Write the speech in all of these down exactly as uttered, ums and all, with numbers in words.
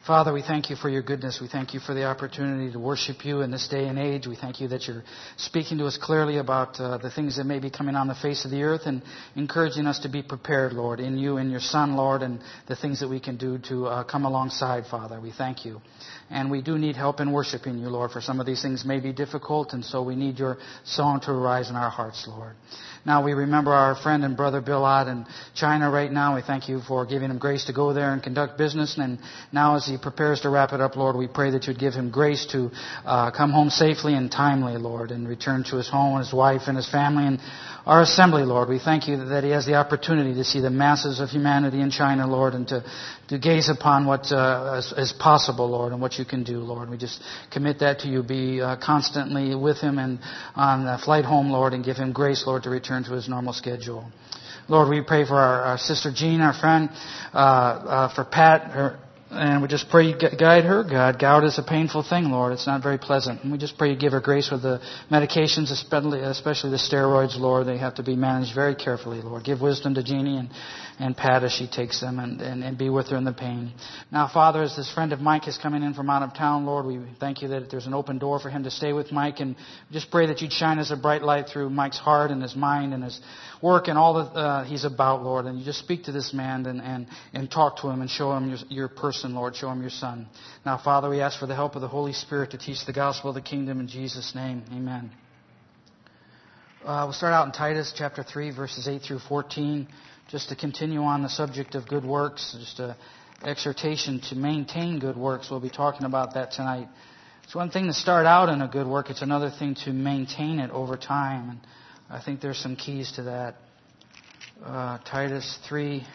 Father, we thank you for your goodness. We thank you for the opportunity to worship you in this day and age. We thank you that you're speaking to us clearly about uh, the things that may be coming on the face of the earth and encouraging us to be prepared, Lord, in you and your Son, Lord, and the things that we can do to uh, come alongside, Father. We thank you. And we do need help in worshiping you, Lord, for some of these things may be difficult, and so we need your song to arise in our hearts, Lord. Now we remember our friend and brother Bill Ott in China right now. We thank you for giving him grace to go there and conduct business. And now as he prepares to wrap it up, Lord, we pray that you'd give him grace to uh, come home safely and timely, Lord, and return to his home, his wife, and his family, and our assembly, Lord. We thank you that he has the opportunity to see the masses of humanity in China, Lord, and to, to gaze upon what uh, is, is possible, Lord, and what you can do, Lord. We just commit that to you. Be uh, constantly with him and on the flight home, Lord, and give him grace, Lord, to return to his normal schedule. Lord, we pray for our, our sister Jean, our friend, uh, uh, for Pat, her, and we just pray you guide her, God. Gout is a painful thing, Lord. It's not very pleasant. And we just pray you give her grace with the medications, especially, especially the steroids, Lord. They have to be managed very carefully, Lord. Give wisdom to Jeannie and, and Pat as she takes them, and, and, and be with her in the pain. Now, Father, as this friend of Mike is coming in from out of town, Lord, we thank you that there's an open door for him to stay with Mike, and just pray that you'd shine as a bright light through Mike's heart and his mind and his work and all that uh, he's about, Lord. And you just speak to this man and, and, and talk to him and show him your, your person, Lord. Show him your Son. Now, Father, we ask for the help of the Holy Spirit to teach the gospel of the kingdom in Jesus' name. Amen. Uh, we'll start out in Titus chapter three, verses eight through fourteen, just to continue on the subject of good works, just an exhortation to maintain good works. We'll be talking about that tonight. It's one thing to start out in a good work. It's another thing to maintain it over time. And I think there's some keys to that. Uh, Titus three,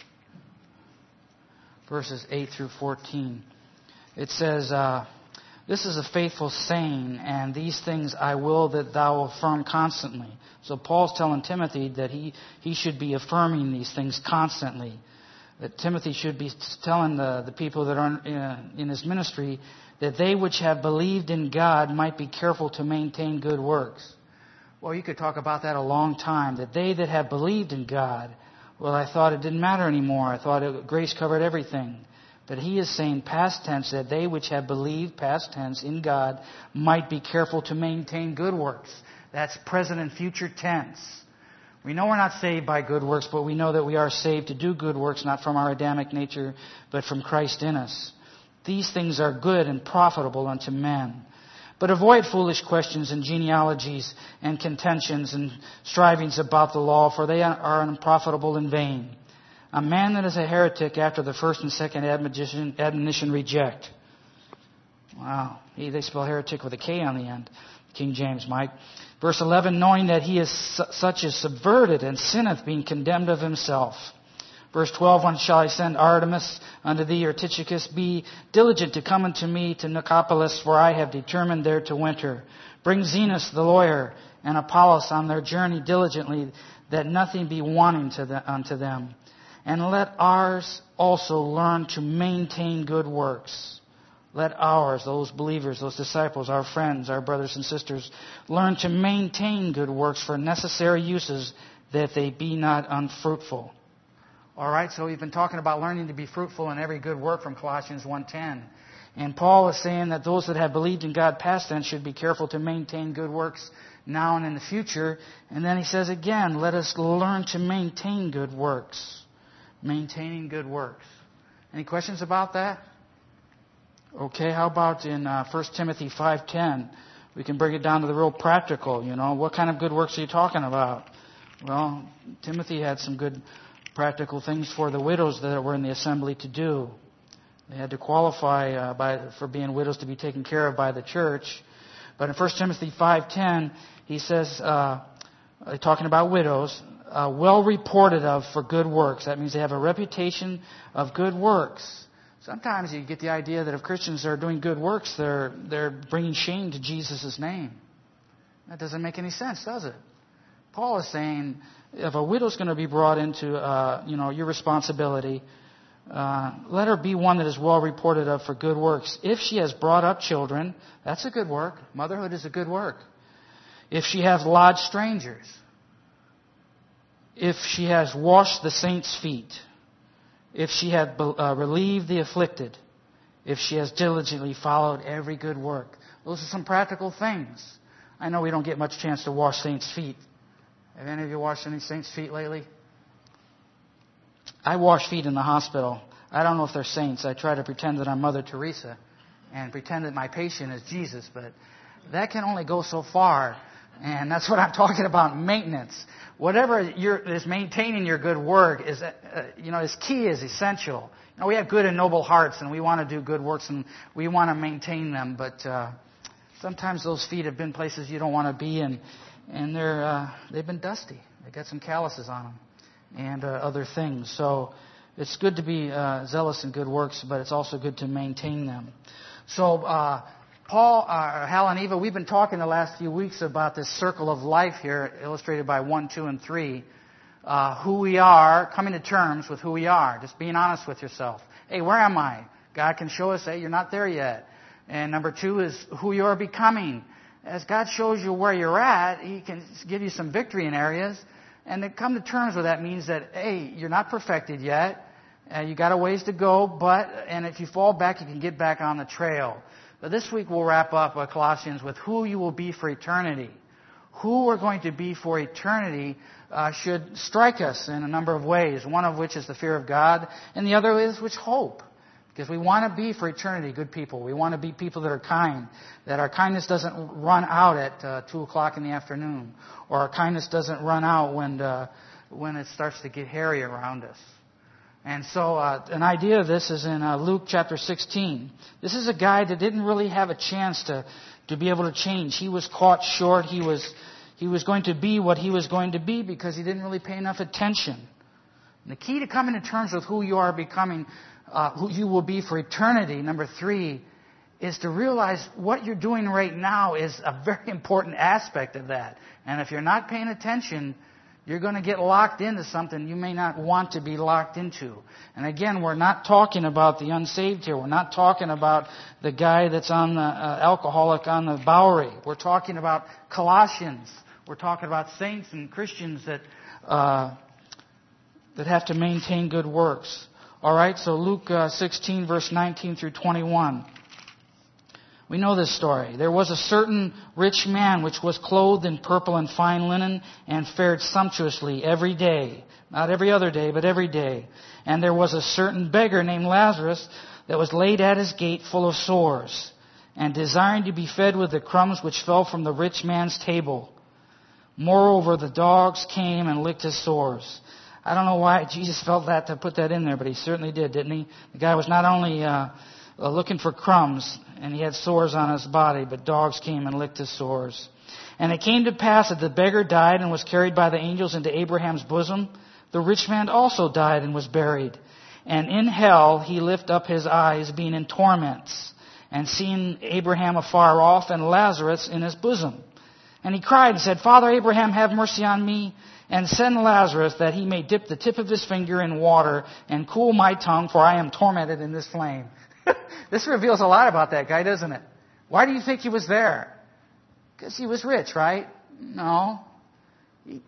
verses eight through fourteen. It says, uh, this is a faithful saying, and these things I will that thou affirm constantly. So Paul's telling Timothy that he, he should be affirming these things constantly. That Timothy should be telling the, the people that are in, in his ministry that they which have believed in God might be careful to maintain good works. Well, you could talk about that a long time. That they that have believed in God, well, I thought it didn't matter anymore. I thought it, grace covered everything. But he is saying past tense, that they which have believed, past tense, in God, might be careful to maintain good works. That's present and future tense. We know we're not saved by good works, but we know that we are saved to do good works, not from our Adamic nature, but from Christ in us. These things are good and profitable unto men. But avoid foolish questions and genealogies and contentions and strivings about the law, for they are unprofitable and vain. A man that is a heretic after the first and second admonition, admonition reject. Wow. They spell heretic with a K on the end. King James, Mike. Verse eleven, knowing that he is such as subverted and sinneth, being condemned of himself. Verse twelve, when shall I send Artemis unto thee, or Tychicus? Be diligent to come unto me to Nicopolis, for I have determined there to winter. Bring Zenos the lawyer and Apollos on their journey diligently, that nothing be wanting to the, unto them. And let ours also learn to maintain good works. Let ours, those believers, those disciples, our friends, our brothers and sisters, learn to maintain good works for necessary uses, that they be not unfruitful. All right, so we've been talking about learning to be fruitful in every good work from Colossians one ten. And Paul is saying that those that have believed in God past tense should be careful to maintain good works now and in the future. And then he says again, let us learn to maintain good works. Maintaining good works. Any questions about that? Okay, how about in uh, First Timothy five ten? We can bring it down to the real practical, you know. What kind of good works are you talking about? Well, Timothy had some good practical things for the widows that were in the assembly to do. They had to qualify uh, by, for being widows to be taken care of by the church. But in First Timothy five ten, he says, uh, talking about widows, uh, well reported of for good works. That means they have a reputation of good works. Sometimes you get the idea that if Christians are doing good works, they're they're bringing shame to Jesus' name. That doesn't make any sense, does it? Paul is saying, if a widow's going to be brought into, uh, you know, your responsibility, uh, let her be one that is well reported of for good works. If she has brought up children, that's a good work. Motherhood is a good work. If she has lodged strangers, if she has washed the saints' feet, if she hath uh, relieved the afflicted, if she has diligently followed every good work. Those are some practical things. I know we don't get much chance to wash saints' feet. Have any of you washed any saints' feet lately? I wash feet in the hospital. I don't know if they're saints. I try to pretend that I'm Mother Teresa and pretend that my patient is Jesus, but that can only go so far. And that's what I'm talking about, maintenance. Whatever you're, is maintaining your good work is, uh, you know, is key, is essential. You know, we have good and noble hearts, and we want to do good works, and we want to maintain them. But uh, sometimes those feet have been places you don't want to be, and and they're uh, they've been dusty. They got some calluses on them, and uh, other things. So it's good to be uh, zealous in good works, but it's also good to maintain them. So. Uh, Paul, uh, Hal and Eva, we've been talking the last few weeks about this circle of life here, illustrated by one, two, and three. Uh, who we are, coming to terms with who we are, just being honest with yourself. Hey, where am I? God can show us, hey, you're not there yet. And number two is who you are becoming. As God shows you where you're at, He can give you some victory in areas. And to come to terms with that means that, hey, you're not perfected yet. Uh, you got a ways to go, but, and if you fall back, you can get back on the trail. But this week we'll wrap up uh, Colossians with who you will be for eternity. Who we're going to be for eternity uh, should strike us in a number of ways, one of which is the fear of God, and the other is which hope. Because we want to be for eternity good people. We want to be people that are kind, that our kindness doesn't run out at uh, two o'clock in the afternoon, or our kindness doesn't run out when, uh, when it starts to get hairy around us. And so uh, an idea of this is in uh, Luke chapter sixteen. This is a guy that didn't really have a chance to, to be able to change. He was caught short. He was, he was going to be what he was going to be because he didn't really pay enough attention. And the key to coming to terms with who you are becoming, uh, who you will be for eternity, number three, is to realize what you're doing right now is a very important aspect of that. And if you're not paying attention, you're going to get locked into something you may not want to be locked into. And again, we're not talking about the unsaved here. We're not talking about the guy that's on the uh, alcoholic on the Bowery. We're talking about Colossians. We're talking about saints and Christians that uh, that have to maintain good works. All right, so Luke uh, sixteen, verse nineteen through twenty-one. We know this story. There was a certain rich man which was clothed in purple and fine linen and fared sumptuously every day. Not every other day, but every day. And there was a certain beggar named Lazarus that was laid at his gate full of sores and desiring to be fed with the crumbs which fell from the rich man's table. Moreover, the dogs came and licked his sores. I don't know why Jesus felt that to put that in there, but He certainly did, didn't He? The guy was not only uh, uh, looking for crumbs, and he had sores on his body, but dogs came and licked his sores. And it came to pass that the beggar died and was carried by the angels into Abraham's bosom. The rich man also died and was buried. And in hell he lifted up his eyes, being in torments, and seeing Abraham afar off and Lazarus in his bosom. And he cried and said, Father Abraham, have mercy on me, and send Lazarus that he may dip the tip of his finger in water and cool my tongue, for I am tormented in this flame. This reveals a lot about that guy, doesn't it? Why do you think he was there? Because he was rich, right? No. He,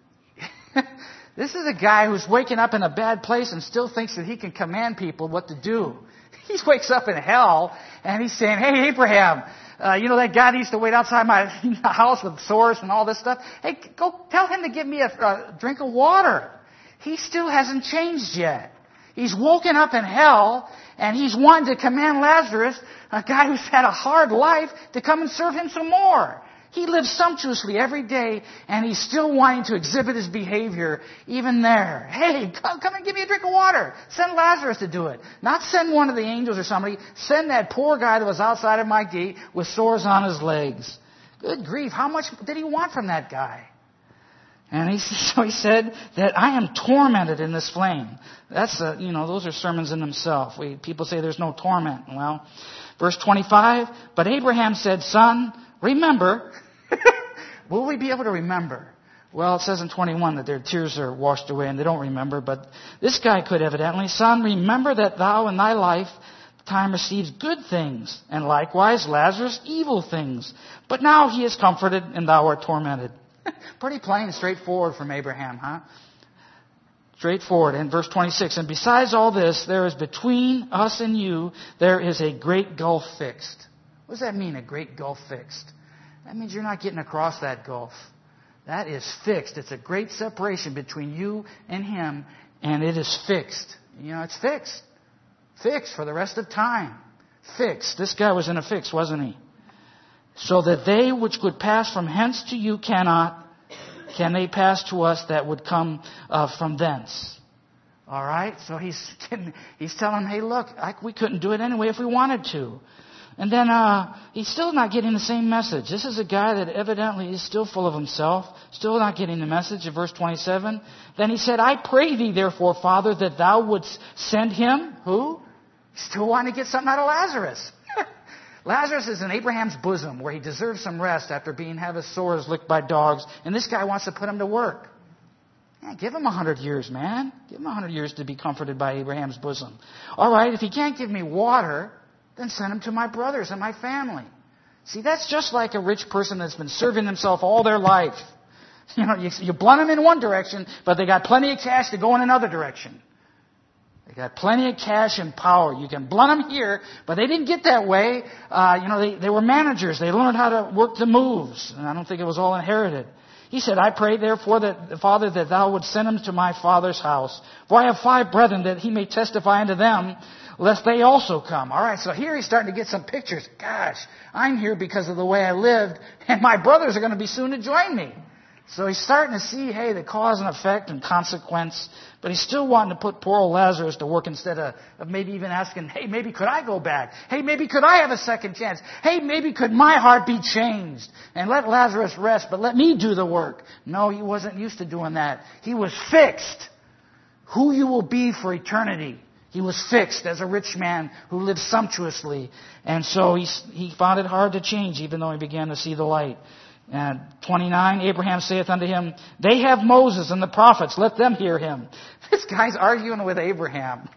this is a guy who's waking up in a bad place and still thinks that he can command people what to do. He wakes up in hell and he's saying, hey, Abraham, uh, you know that guy that used to wait outside my house with sores and all this stuff? Hey, go tell him to give me a, a drink of water. He still hasn't changed yet. He's woken up in hell, and he's wanting to command Lazarus, a guy who's had a hard life, to come and serve him some more. He lives sumptuously every day, and he's still wanting to exhibit his behavior even there. Hey, come, come and give me a drink of water. Send Lazarus to do it. Not send one of the angels or somebody. Send that poor guy that was outside of my gate with sores on his legs. Good grief, how much did he want from that guy? And he, so he said that I am tormented in this flame. That's a, you know, those are sermons in themselves. We, people say there's no torment. Well, verse twenty-five, but Abraham said, son, remember. Will we be able to remember? Well, it says in twenty-one that their tears are washed away and they don't remember. But this guy could evidently, son, remember that thou in thy life time receives good things, and likewise Lazarus evil things. But now he is comforted and thou art tormented. Pretty plain, straightforward from Abraham, huh? Straightforward. In verse twenty-six, and besides all this, there is between us and you, there is a great gulf fixed. What does that mean, a great gulf fixed? That means you're not getting across that gulf. That is fixed. It's a great separation between you and him, and it is fixed. You know, it's fixed. Fixed for the rest of time. Fixed. This guy was in a fix, wasn't he? So that they which could pass from hence to you cannot, can they pass to us that would come uh, from thence? All right? So he's he's telling them, hey, look, I, we couldn't do it anyway if we wanted to. And then uh, he's still not getting the same message. This is a guy that evidently is still full of himself, still not getting the message in verse twenty-seven. Then he said, I pray thee, therefore, Father, that thou wouldst send him. Who? Still wanting to get something out of Lazarus. Lazarus is in Abraham's bosom where he deserves some rest after being have his sores licked by dogs. And this guy wants to put him to work. Yeah, give him a hundred years, man. Give him a hundred years to be comforted by Abraham's bosom. All right, if he can't give me water, then send him to my brothers and my family. See, that's just like a rich person that's been serving himself all their life. You know, you, you blunt them in one direction, but they got plenty of cash to go in another direction. They got plenty of cash and power. You can blunt them here, but they didn't get that way. Uh, you know, they, they were managers. They learned how to work the moves. And I don't think it was all inherited. He said, I pray therefore that, Father, that thou would send him to my father's house. For I have five brethren, that he may testify unto them, lest they also come. All right, so here he's starting to get some pictures. Gosh, I'm here because of the way I lived, and my brothers are going to be soon to join me. So he's starting to see, hey, the cause and effect and consequence, but he's still wanting to put poor old Lazarus to work instead of, of maybe even asking, hey, maybe could I go back? Hey, maybe could I have a second chance? Hey, maybe could my heart be changed? And let Lazarus rest, but let me do the work. No, he wasn't used to doing that. He was fixed. Who you will be for eternity. He was fixed as a rich man who lived sumptuously. And so he, he found it hard to change, even though he began to see the light. And twenty-nine, Abraham saith unto him, they have Moses and the prophets, let them hear him. This guy's arguing with Abraham.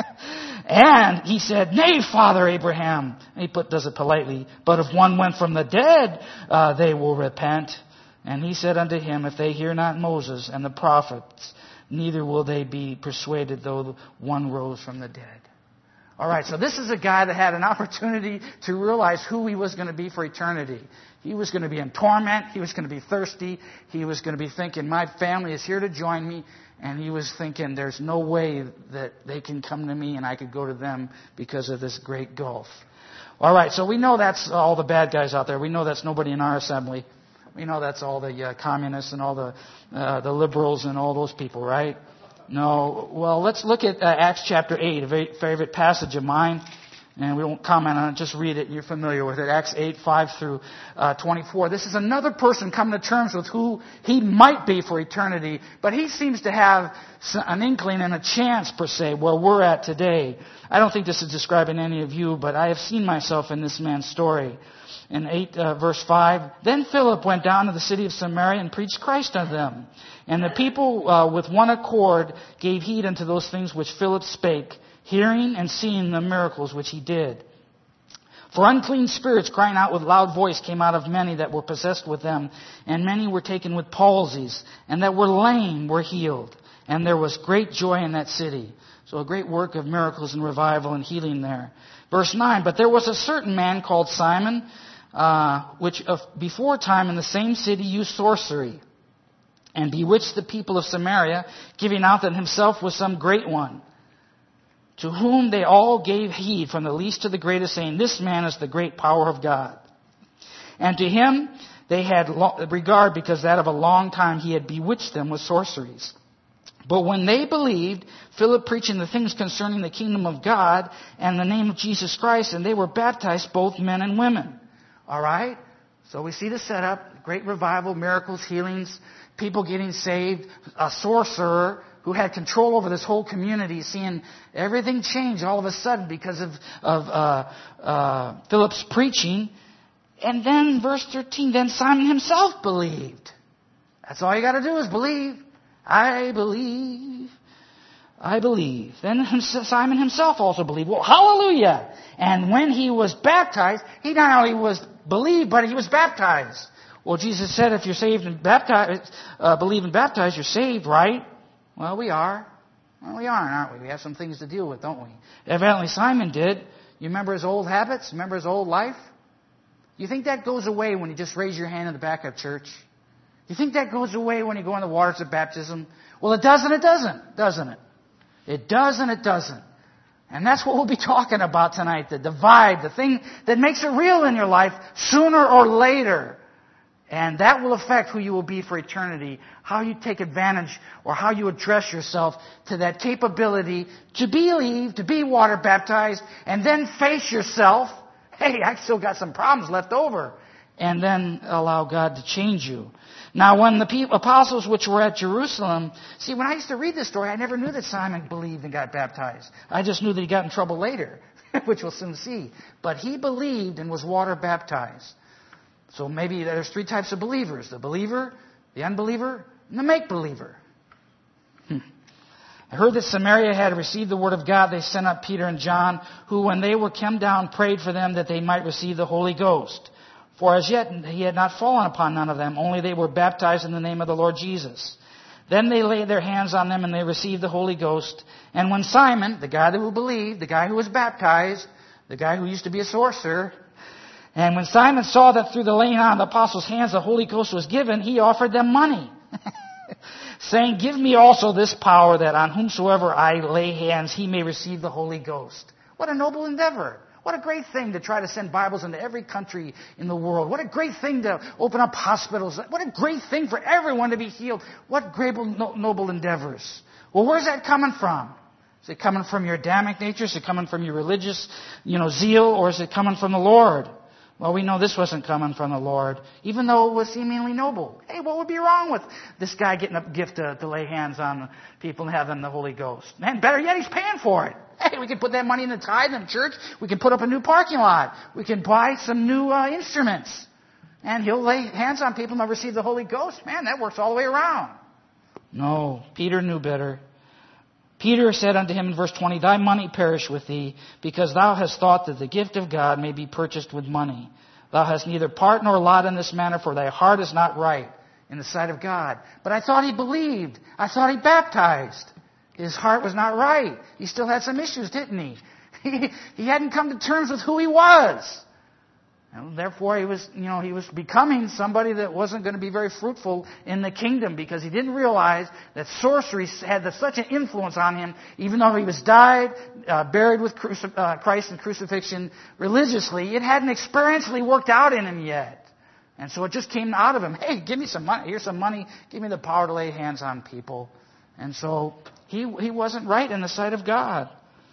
And he said, nay, Father Abraham. And he put, does it politely. But if one went from the dead, uh, they will repent. And he said unto him, if they hear not Moses and the prophets, neither will they be persuaded though one rose from the dead. All right, so this is a guy that had an opportunity to realize who he was going to be for eternity. He was going to be in torment. He was going to be thirsty. He was going to be thinking, my family is here to join me. And he was thinking, there's no way that they can come to me and I could go to them because of this great gulf. All right, so we know that's all the bad guys out there. We know that's nobody in our assembly. We know that's all the uh, communists and all the uh, the liberals and all those people, right? No. Well, let's look at uh, Acts chapter eight, a very favorite passage of mine. And we won't comment on it, just read it. You're familiar with it. Acts eight, five through uh, twenty-four. This is another person coming to terms with who he might be for eternity. But he seems to have an inkling and a chance, per se, where we're at today. I don't think this is describing any of you, but I have seen myself in this man's story. In eight, uh, verse five, then Philip went down to the city of Samaria and preached Christ unto them. And the people uh, with one accord gave heed unto those things which Philip spake, hearing and seeing the miracles which he did. For unclean spirits crying out with loud voice came out of many that were possessed with them, and many were taken with palsies, and that were lame were healed. And there was great joy in that city. So a great work of miracles and revival and healing there. Verse nine, but there was a certain man called Simon, uh, which of before time in the same city used sorcery, and bewitched the people of Samaria, giving out that himself was some great one. To whom they all gave heed, from the least to the greatest, saying, this man is the great power of God. And to him they had regard, because that of a long time he had bewitched them with sorceries. But when they believed, Philip preaching the things concerning the kingdom of God and the name of Jesus Christ, and they were baptized, both men and women. All right? So we see the setup, great revival, miracles, healings, people getting saved, a sorcerer who had control over this whole community, seeing everything change all of a sudden because of, of uh, uh, Philip's preaching. And then verse thirteen, then Simon himself believed. That's all you got to do is believe. I believe. I believe. Then Simon himself also believed. Well, hallelujah. And when he was baptized, he not only was believed, but he was baptized. Well, Jesus said if you're saved and baptized, uh, believe and baptized, you're saved, right? Well, we are. Well, we aren't, aren't we? We have some things to deal with, don't we? Evidently Simon did. You remember his old habits? Remember his old life? You think that goes away when you just raise your hand in the back of church? You think that goes away when you go in the waters of baptism? Well, it does and it doesn't, doesn't it? It does and it doesn't. And that's what we'll be talking about tonight, the divide, the thing that makes it real in your life sooner or later. And that will affect who you will be for eternity, how you take advantage or how you address yourself to that capability to believe, to be water baptized, and then face yourself. Hey, I still got some problems left over. And then allow God to change you. Now, when the people, apostles which were at Jerusalem, see, when I used to read this story, I never knew that Simon believed and got baptized. I just knew that he got in trouble later, which we'll soon see. But he believed and was water baptized. So maybe there's three types of believers: the believer, the unbeliever, and the make-believer. Hmm. I heard that Samaria had received the word of God. They sent up Peter and John, who, when they were come down, prayed for them that they might receive the Holy Ghost. For as yet he had not fallen upon none of them, only they were baptized in the name of the Lord Jesus. Then they laid their hands on them and they received the Holy Ghost. And when Simon, the guy that who believed, the guy who was baptized, the guy who used to be a sorcerer, and when Simon saw that through the laying on of the apostles' hands the Holy Ghost was given, he offered them money, saying, "Give me also this power, that on whomsoever I lay hands he may receive the Holy Ghost." What a noble endeavor. What a great thing to try to send Bibles into every country in the world. What a great thing to open up hospitals. What a great thing for everyone to be healed. What great noble endeavors. Well, where's that coming from? Is it coming from your Adamic nature? Is it coming from your religious, you know, zeal? Or is it coming from the Lord? Well, we know this wasn't coming from the Lord, even though it was seemingly noble. Hey, what would be wrong with this guy getting a gift to, to lay hands on people and have them the Holy Ghost? Man, better yet, he's paying for it. Hey, we can put that money in the tithe in the church. We can put up a new parking lot. We can buy some new uh, instruments. And he'll lay hands on people and they'll receive the Holy Ghost. Man, that works all the way around. No, Peter knew better. Peter said unto him in verse twenty, "Thy money perish with thee, because thou hast thought that the gift of God may be purchased with money. Thou hast neither part nor lot in this matter, for thy heart is not right in the sight of God." But I thought he believed. I thought he baptized. His heart was not right. He still had some issues, didn't he? He, he hadn't come to terms with who he was. And therefore, he was, you know, he was becoming somebody that wasn't going to be very fruitful in the kingdom, because he didn't realize that sorcery had such an influence on him, even though he was died, uh, buried with cruci- uh, Christ in crucifixion religiously. It hadn't experientially worked out in him yet. And so it just came out of him. Hey, give me some money. Here's some money. Give me the power to lay hands on people. And so he he wasn't right in the sight of God.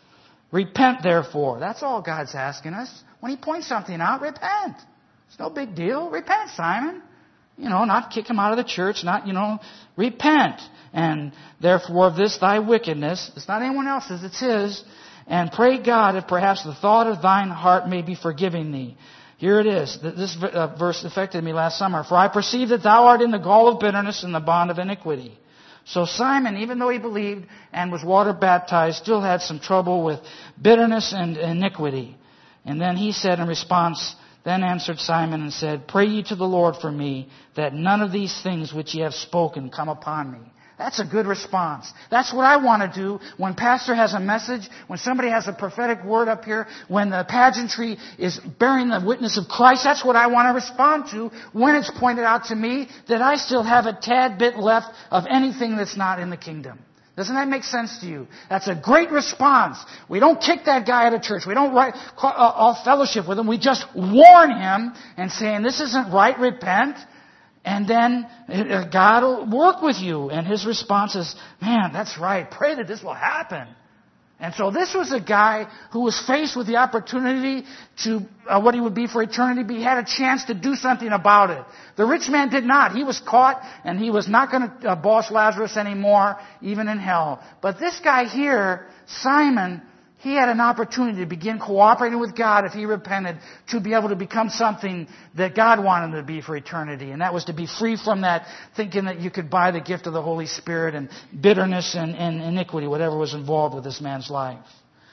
Repent, therefore. That's all God's asking us. When he points something out, repent. It's no big deal. Repent, Simon. You know, not kick him out of the church, not, you know, repent. And therefore of this thy wickedness, it's not anyone else's, it's his. And pray God if perhaps the thought of thine heart may be forgiving thee. Here it is. This verse affected me last summer. For I perceive that thou art in the gall of bitterness and the bond of iniquity. So Simon, even though he believed and was water baptized, still had some trouble with bitterness and iniquity. And then he said in response, then answered Simon and said, "Pray ye to the Lord for me, that none of these things which ye have spoken come upon me." That's a good response. That's what I want to do when pastor has a message, when somebody has a prophetic word up here, when the pageantry is bearing the witness of Christ. That's what I want to respond to when it's pointed out to me that I still have a tad bit left of anything that's not in the kingdom. Doesn't that make sense to you? That's a great response. We don't kick that guy out of church. We don't write, uh, off fellowship with him. We just warn him and saying, this isn't right, repent. And then God will work with you. And his response is, man, that's right. Pray that this will happen. And so this was a guy who was faced with the opportunity to, uh, what he would be for eternity, but he had a chance to do something about it. The rich man did not. He was caught, and he was not going to uh, boss Lazarus anymore, even in hell. But this guy here, Simon, he had an opportunity to begin cooperating with God if he repented, to be able to become something that God wanted him to be for eternity. And that was to be free from that thinking that you could buy the gift of the Holy Spirit and bitterness and, and iniquity, whatever was involved with this man's life.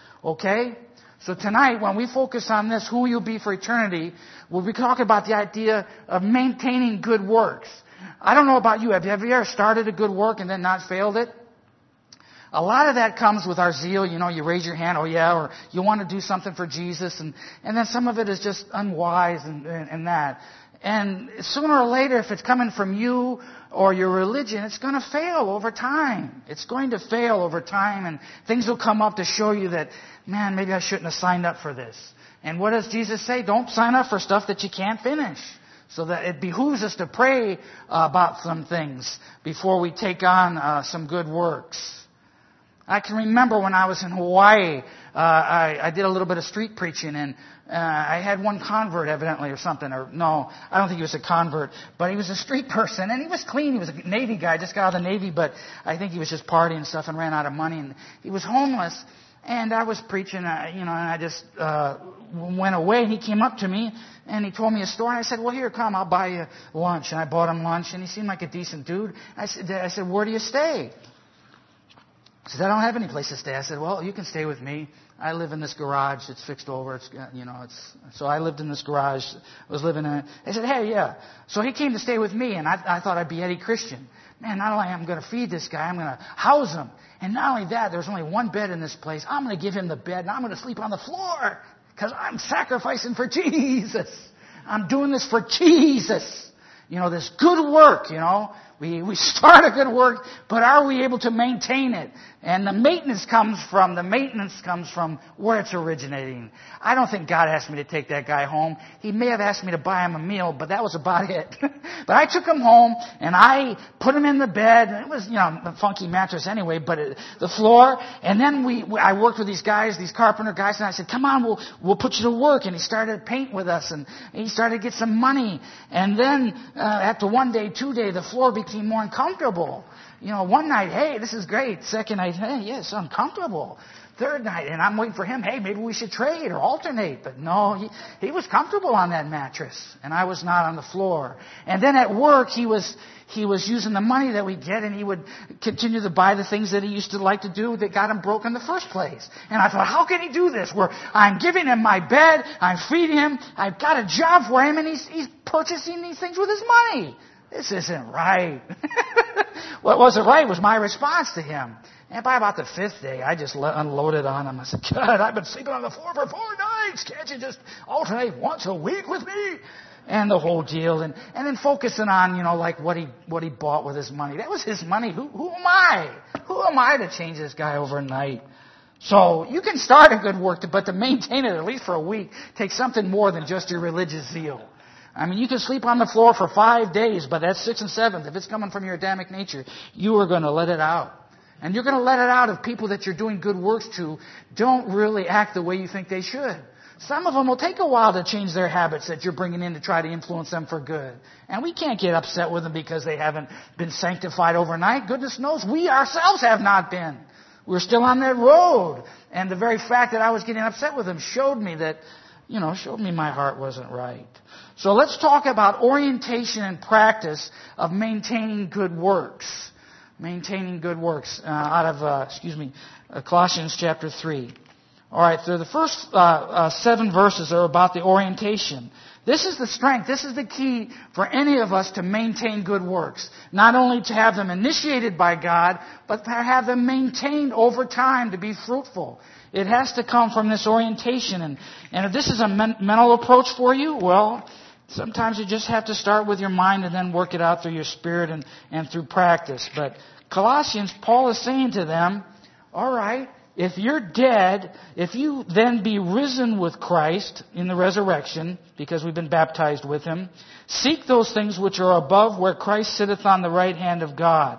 Okay? So tonight, when we focus on this, who you'll be for eternity, we'll be talking about the idea of maintaining good works. I don't know about you. Have you ever started a good work and then not failed it? A lot of that comes with our zeal. You know, you raise your hand, oh yeah, or you want to do something for Jesus. And, and then some of it is just unwise and, and, and that. And sooner or later, if it's coming from you or your religion, it's going to fail over time. It's going to fail over time, and things will come up to show you that, man, maybe I shouldn't have signed up for this. And what does Jesus say? Don't sign up for stuff that you can't finish. So that it behooves us to pray uh, about some things before we take on uh, some good works. I can remember when I was in Hawaii, uh, I, I did a little bit of street preaching, and uh, I had one convert evidently or something. Or no, I don't think he was a convert, but he was a street person, and he was clean. He was a Navy guy, just got out of the Navy, but I think he was just partying and stuff and ran out of money, and he was homeless. And I was preaching, uh, you know, and I just uh, went away, and he came up to me, and he told me a story, and I said, well, here, come, I'll buy you lunch. And I bought him lunch, and he seemed like a decent dude. I said, I said, where do you stay? He said, I don't have any place to stay. I said, well, you can stay with me. I live in this garage. It's fixed over. It's, you know, it's, so I lived in this garage. I was living in it. I said, hey, yeah. So he came to stay with me, and I, I thought I'd be Eddie Christian. Man, not only am I going to feed this guy, I'm going to house him. And not only that, there's only one bed in this place. I'm going to give him the bed, and I'm going to sleep on the floor because I'm sacrificing for Jesus. I'm doing this for Jesus. You know, this good work, you know. We, we start a good work, but are we able to maintain it? And the maintenance comes from, the maintenance comes from where it's originating. I don't think God asked me to take that guy home. He may have asked me to buy him a meal, but that was about it. But I took him home, and I put him in the bed. It was, you know, a funky mattress anyway, but it, the floor. And then we, we, I worked with these guys, these carpenter guys, and I said, come on, we'll, we'll put you to work. And he started to paint with us, and he started to get some money. And then, uh, after one day, two day, the floor became more uncomfortable. You know, one night, hey, this is great. Second night, hey, yeah, it's uncomfortable. Third night, and I'm waiting for him, hey, maybe we should trade or alternate. But no, he, he was comfortable on that mattress, and I was not on the floor. And then at work, he was he was using the money that we get, and he would continue to buy the things that he used to like to do that got him broke in the first place. And I thought, how can he do this? Where I'm giving him my bed, I'm feeding him, I've got a job for him, and he's, he's purchasing these things with his money. This isn't right. What wasn't right was my response to him. And by about the fifth day, I just unloaded on him. I said, God, I've been sleeping on the floor for four nights. Can't you just alternate once a week with me? And the whole deal. And, and then focusing on, you know, like what he what he bought with his money. That was his money. Who, who am I? Who am I to change this guy overnight? So you can start a good work, but to maintain it at least for a week takes something more than just your religious zeal. I mean, you can sleep on the floor for five days, but that's sixth and seventh. If it's coming from your Adamic nature, you are going to let it out. And you're going to let it out if people that you're doing good works to don't really act the way you think they should. Some of them will take a while to change their habits that you're bringing in to try to influence them for good. And we can't get upset with them because they haven't been sanctified overnight. Goodness knows we ourselves have not been. We're still on that road. And the very fact that I was getting upset with them showed me that, you know, showed me my heart wasn't right. So let's talk about orientation and practice of maintaining good works. Maintaining good works uh, out of, uh, excuse me, uh, Colossians chapter three. All right, so the first uh, uh, seven verses are about the orientation. This is the strength, this is the key for any of us to maintain good works. Not only to have them initiated by God, but to have them maintained over time to be fruitful. It has to come from this orientation. And, and if this is a men- mental approach for you, well, sometimes you just have to start with your mind and then work it out through your spirit and, and through practice. But Colossians, Paul is saying to them, all right, if you're dead, if you then be risen with Christ in the resurrection, because we've been baptized with Him, seek those things which are above where Christ sitteth on the right hand of God.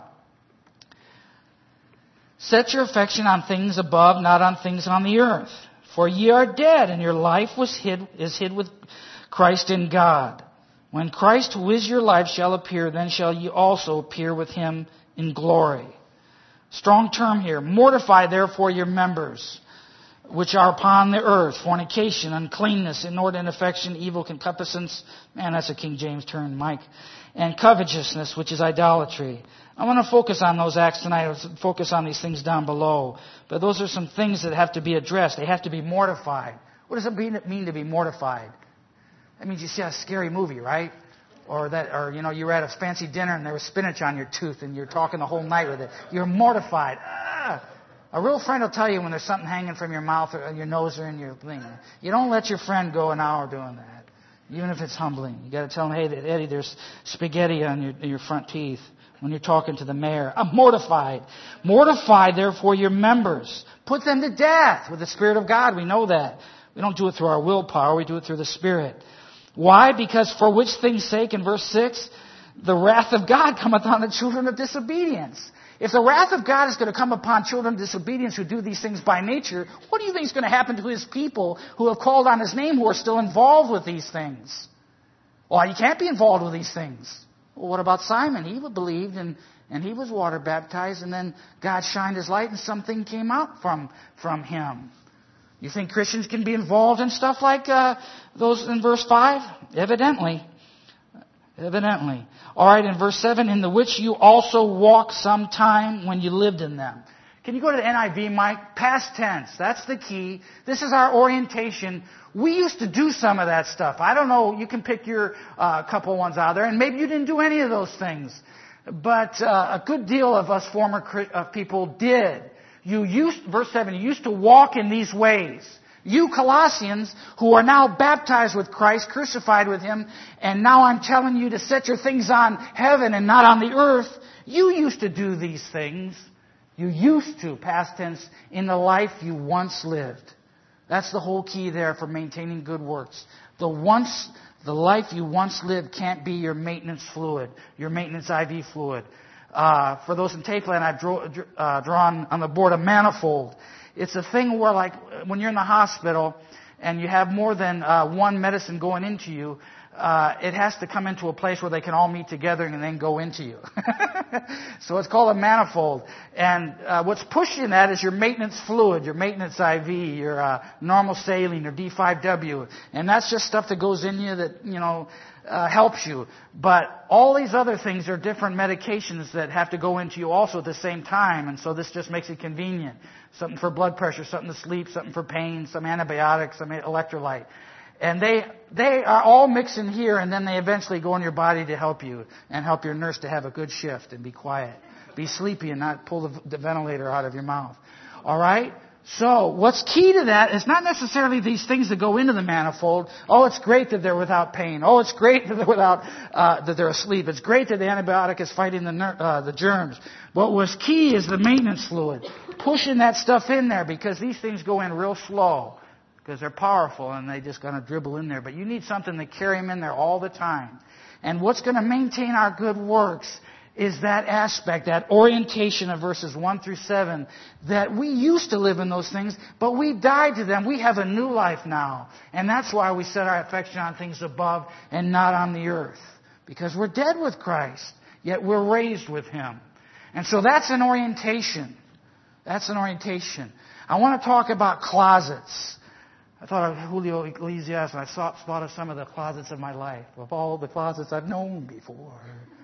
Set your affection on things above, not on things on the earth. For ye are dead, and your life was hid, is hid with Christ in God. When Christ, who is your life, shall appear, then shall ye also appear with Him in glory. Strong term here. Mortify therefore your members, which are upon the earth, fornication, uncleanness, inordinate affection, evil concupiscence. Man, that's a King James term, Mike. And covetousness, which is idolatry. I want to focus on those acts tonight. I'll focus on these things down below. But those are some things that have to be addressed. They have to be mortified. What does it mean to be mortified? That means you see a scary movie, right? Or that, or you know, you were at a fancy dinner and there was spinach on your tooth and you're talking the whole night with it. You're mortified. Ah, A real friend will tell you when there's something hanging from your mouth or your nose or in your thing. You don't let your friend go an hour doing that, even if it's humbling. You got to tell them, hey, Eddie, there's spaghetti on your, your front teeth when you're talking to the mayor. I'm mortified. Mortify, therefore, your members. Put them to death with the Spirit of God. We know that. We don't do it through our willpower. We do it through the Spirit. Why? Because for which thing's sake, in verse six, the wrath of God cometh on the children of disobedience. If the wrath of God is going to come upon children of disobedience who do these things by nature, what do you think is going to happen to His people who have called on His name who are still involved with these things? Well, you can't be involved with these things. Well, what about Simon? He believed and, and he was water baptized, and then God shined His light and something came out from, from him. You think Christians can be involved in stuff like uh, those in verse five? Evidently. Evidently. All right, in verse seven, in the which you also walked sometime when you lived in them. Can you go to the N I V, Mike? Past tense. That's the key. This is our orientation. We used to do some of that stuff. I don't know. You can pick your uh, couple ones out there, and maybe you didn't do any of those things. But uh, a good deal of us former uh, people did. You used, verse seven, you used to walk in these ways. You Colossians, who are now baptized with Christ, crucified with Him, and now I'm telling you to set your things on heaven and not on the earth. You used to do these things. You used to, past tense, in the life you once lived. That's the whole key there for maintaining good works. The once, the life you once lived can't be your maintenance fluid, your maintenance I V fluid. Uh, for those in Tapeland, I've draw, uh, drawn on the board a manifold. It's a thing where, like, when you're in the hospital and you have more than uh, one medicine going into you, uh, it has to come into a place where they can all meet together and then go into you. So it's called a manifold. And uh, what's pushing that is your maintenance fluid, your maintenance I V, your uh, normal saline, your D five W. And that's just stuff that goes in you that, you know, uh, helps you. But all these other things are different medications that have to go into you also at the same time. And so this just makes it convenient. Something for blood pressure, something to sleep, something for pain, some antibiotics, some electrolyte. And they they are all mixed in here, and then they eventually go in your body to help you and help your nurse to have a good shift and be quiet. Be sleepy and not pull the, the ventilator out of your mouth. All right? So what's key to that is not necessarily these things that go into the manifold. Oh, it's great that they're without pain. Oh, it's great that they're without uh, that they're asleep. It's great that the antibiotic is fighting the ner- uh, the germs. What was key is the maintenance fluid, pushing that stuff in there, because these things go in real slow because they're powerful and they just gonna dribble in there. But you need something to carry them in there all the time. And what's going to maintain our good works is that aspect, that orientation of verses one through seven, that we used to live in those things, but we died to them. We have a new life now. And that's why we set our affection on things above and not on the earth. Because we're dead with Christ, yet we're raised with Him. And so that's an orientation. That's an orientation. I want to talk about closets. I thought of Julio Iglesias, and I thought, thought of some of the closets of my life, of all the closets I've known before.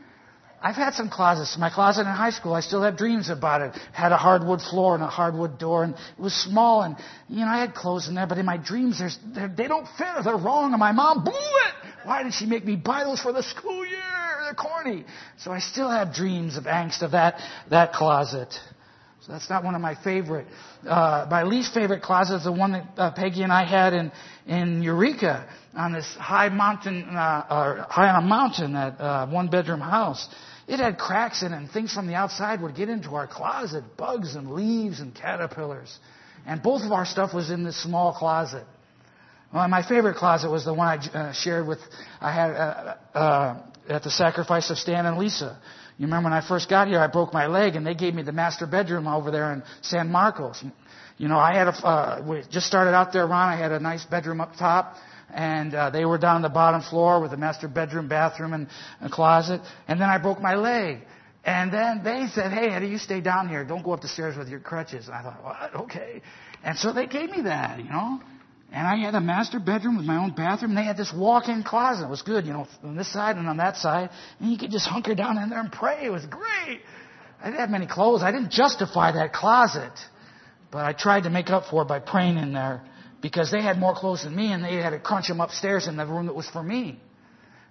I've had some closets. My closet in high school, I still have dreams about it. Had a hardwood floor and a hardwood door, and it was small, and, you know, I had clothes in there, but in my dreams, there's, they don't fit, or they're wrong, and my mom blew it. Why did she make me buy those for the school year? They're corny. So I still have dreams of angst of that, that closet. So that's not one of my favorite. Uh, my least favorite closet is the one that uh, Peggy and I had in, in Eureka on this high mountain, uh, or high on a mountain, that uh, one bedroom house. It had cracks in it, and things from the outside would get into our closet, bugs and leaves and caterpillars. And both of our stuff was in this small closet. Well, my favorite closet was the one I uh, shared with, I had uh, uh, at the sacrifice of Stan and Lisa. You remember when I first got here, I broke my leg, and they gave me the master bedroom over there in San Marcos. You know, I had a, uh, we just started out there, Ron. I had a nice bedroom up top. And uh, they were down the bottom floor with a master bedroom, bathroom, and a closet. And then I broke my leg. And then they said, hey, Eddie, you stay down here. Don't go up the stairs with your crutches. And I thought, what? Okay. And so they gave me that, you know. And I had a master bedroom with my own bathroom. And they had this walk-in closet. It was good, you know, on this side and on that side. And you could just hunker down in there and pray. It was great. I didn't have many clothes. I didn't justify that closet. But I tried to make up for it by praying in there. Because they had more clothes than me, and they had to crunch them upstairs in the room that was for me.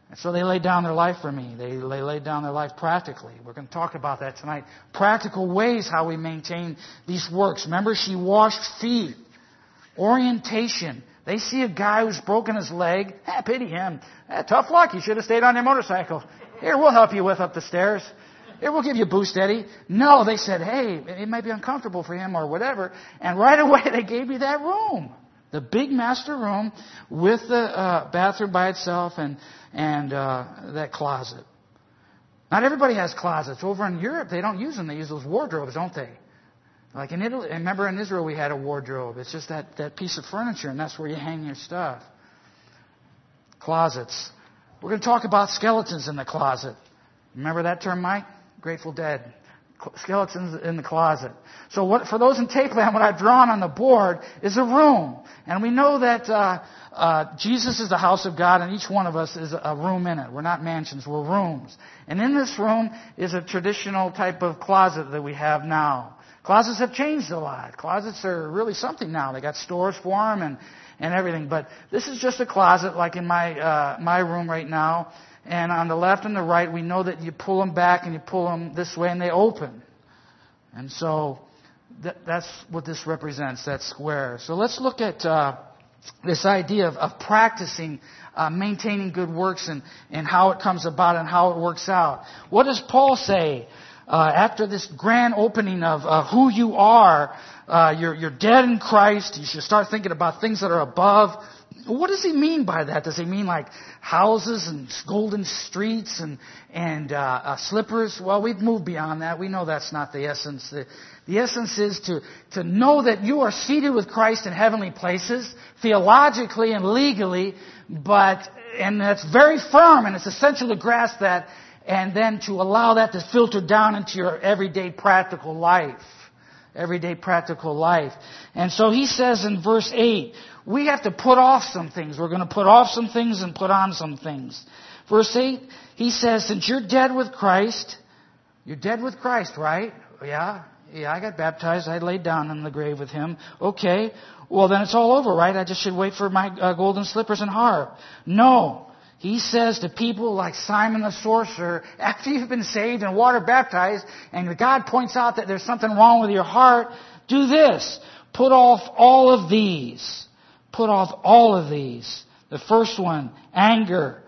And so they laid down their life for me. They, they laid down their life practically. We're going to talk about that tonight. Practical ways how we maintain these works. Remember, she washed feet. Orientation. They see a guy who's broken his leg. Ah, pity him. Ah, tough luck. You should have stayed on your motorcycle. Here, we'll help you with up the stairs. Here, we'll give you a boost, Eddie. No, they said, hey, it might be uncomfortable for him or whatever. And right away, they gave me that room. The big master room with the uh, bathroom by itself and, and uh, that closet. Not everybody has closets. Over in Europe, they don't use them. They use those wardrobes, don't they? Like in Italy, remember in Israel we had a wardrobe. It's just that, that piece of furniture, and that's where you hang your stuff. Closets. We're going to talk about skeletons in the closet. Remember that term, Mike? Grateful Dead. Skeletons in the closet. So what, for those in Tapeland, what I've drawn on the board is a room. And we know that uh, uh, Jesus is the house of God, and each one of us is a room in it. We're not mansions, we're rooms. And in this room is a traditional type of closet that we have now. Closets have changed a lot. Closets are really something now. They got stores for them and, and everything. But this is just a closet like in my uh, my room right now. And on the left and the right, we know that you pull them back and you pull them this way and they open. And so th- that's what this represents, that square. So let's look at uh, this idea of, of practicing, uh, maintaining good works and, and how it comes about and how it works out. What does Paul say? Uh, after this grand opening of uh, who you are, uh, you're, you're dead in Christ. You should start thinking about things that are above. What does he mean by that? Does he mean like houses and golden streets and and uh, uh, slippers? Well, we've moved beyond that. We know that's not the essence. The, the essence is to to know that you are seated with Christ in heavenly places, theologically and legally, but and that's very firm, and it's essential to grasp that. And then to allow that to filter down into your everyday practical life. Everyday practical life. And so he says in verse eight, we have to put off some things. We're going to put off some things and put on some things. Verse eight, he says, since you're dead with Christ, you're dead with Christ, right? Yeah, yeah, I got baptized. I laid down in the grave with him. Okay, well then it's all over, right? I just should wait for my uh, golden slippers and harp. No. He says to people like Simon the sorcerer, after you've been saved and water baptized, and God points out that there's something wrong with your heart, do this. Put off all of these. Put off all of these. The first one, anger,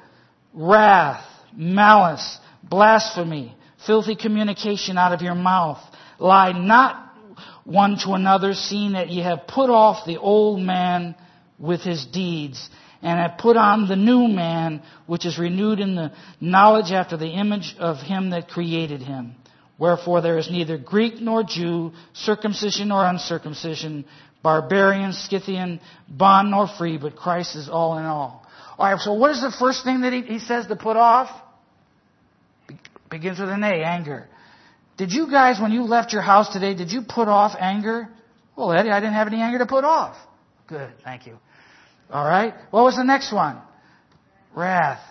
wrath, malice, blasphemy, filthy communication out of your mouth. Lie not one to another, seeing that ye have put off the old man with his deeds, and have put on the new man, which is renewed in the knowledge after the image of him that created him. Wherefore there is neither Greek nor Jew, circumcision nor uncircumcision, barbarian, Scythian, bond nor free, but Christ is all in all. All right, so what is the first thing that he, he says to put off? Be- begins with an A, anger. Did you guys, when you left your house today, did you put off anger? Well, Eddie, I didn't have any anger to put off. Good, thank you. All right. What was the next one? Wrath.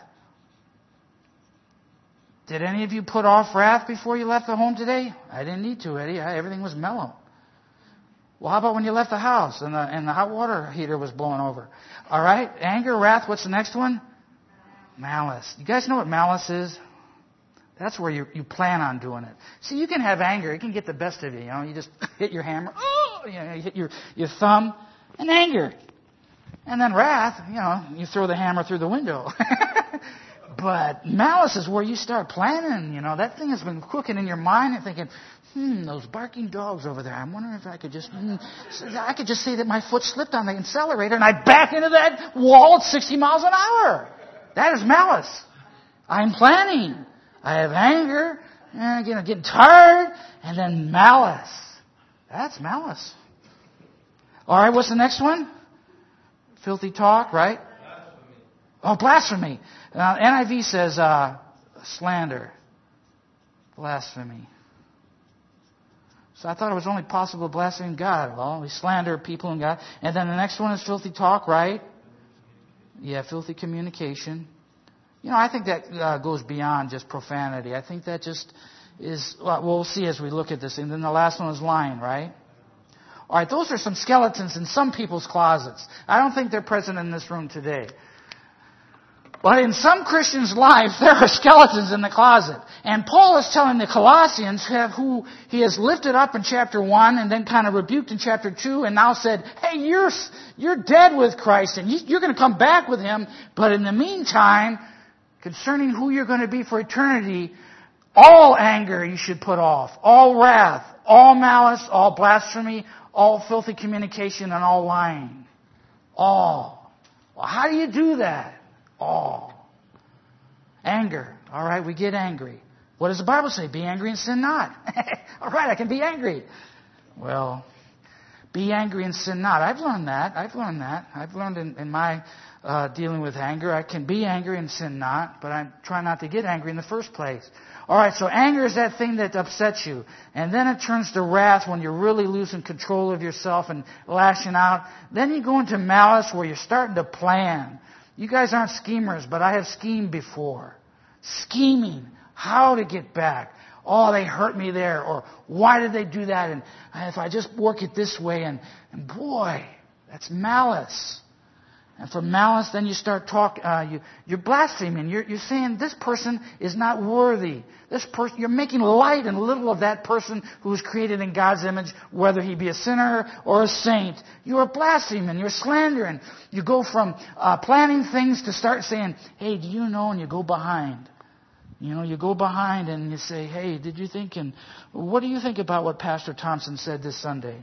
Did any of you put off wrath before you left the home today? I didn't need to, Eddie. I, everything was mellow. Well, how about when you left the house and the, and the hot water heater was blowing over? All right. Anger, wrath. What's the next one? Malice. You guys know what malice is? That's where you, you plan on doing it. See, you can have anger. It can get the best of you. You know, you just hit your hammer. Oh, you know, you hit your, your thumb and anger. And then wrath, you know, you throw the hammer through the window. But malice is where you start planning, you know. That thing has been cooking in your mind and thinking, hmm, those barking dogs over there. I'm wondering if I could just, hmm, I could just say that my foot slipped on the accelerator and I back into that wall at sixty miles an hour. That is malice. I'm planning. I have anger, and you know, getting tired, and then malice. That's malice. All right, what's the next one? Filthy talk, right? Blasphemy. Oh, blasphemy. Uh, N I V says uh, slander. Blasphemy. So I thought it was only possible to blaspheme God. Well, we slander people and God. And then the next one is filthy talk, right? Yeah, filthy communication. You know, I think that uh, goes beyond just profanity. I think that just is, well, we'll see as we look at this. And then the last one is lying, right? All right, those are some skeletons in some people's closets. I don't think they're present in this room today. But in some Christians' lives, there are skeletons in the closet. And Paul is telling the Colossians, who he has lifted up in chapter one and then kind of rebuked in chapter two and now said, hey, you're, you're dead with Christ and you're going to come back with Him. But in the meantime, concerning who you're going to be for eternity, all anger you should put off, all wrath, all malice, all blasphemy, all filthy communication, and all lying. All. Well, how do you do that? All. Anger. All right, we get angry. What does the Bible say? Be angry and sin not. All right, I can be angry. Well, be angry and sin not. I've learned that. I've learned that. I've learned in, in my uh, dealing with anger, I can be angry and sin not, but I try not to get angry in the first place. All right, so anger is that thing that upsets you. And then it turns to wrath when you're really losing control of yourself and lashing out. Then you go into malice where you're starting to plan. You guys aren't schemers, but I have schemed before. Scheming. How to get back. Oh, they hurt me there. Or why did they do that? And if I just work it this way. And, and boy, that's malice. And from malice, then you start talking, uh, you, you're blaspheming. You're, you're saying this person is not worthy. This person, you're making light and little of that person who was created in God's image, whether he be a sinner or a saint. You are blaspheming. You're slandering. You go from uh, planning things to start saying, hey, do you know? And you go behind. You know, you go behind and you say, hey, did you think, and what do you think about what Pastor Thompson said this Sunday?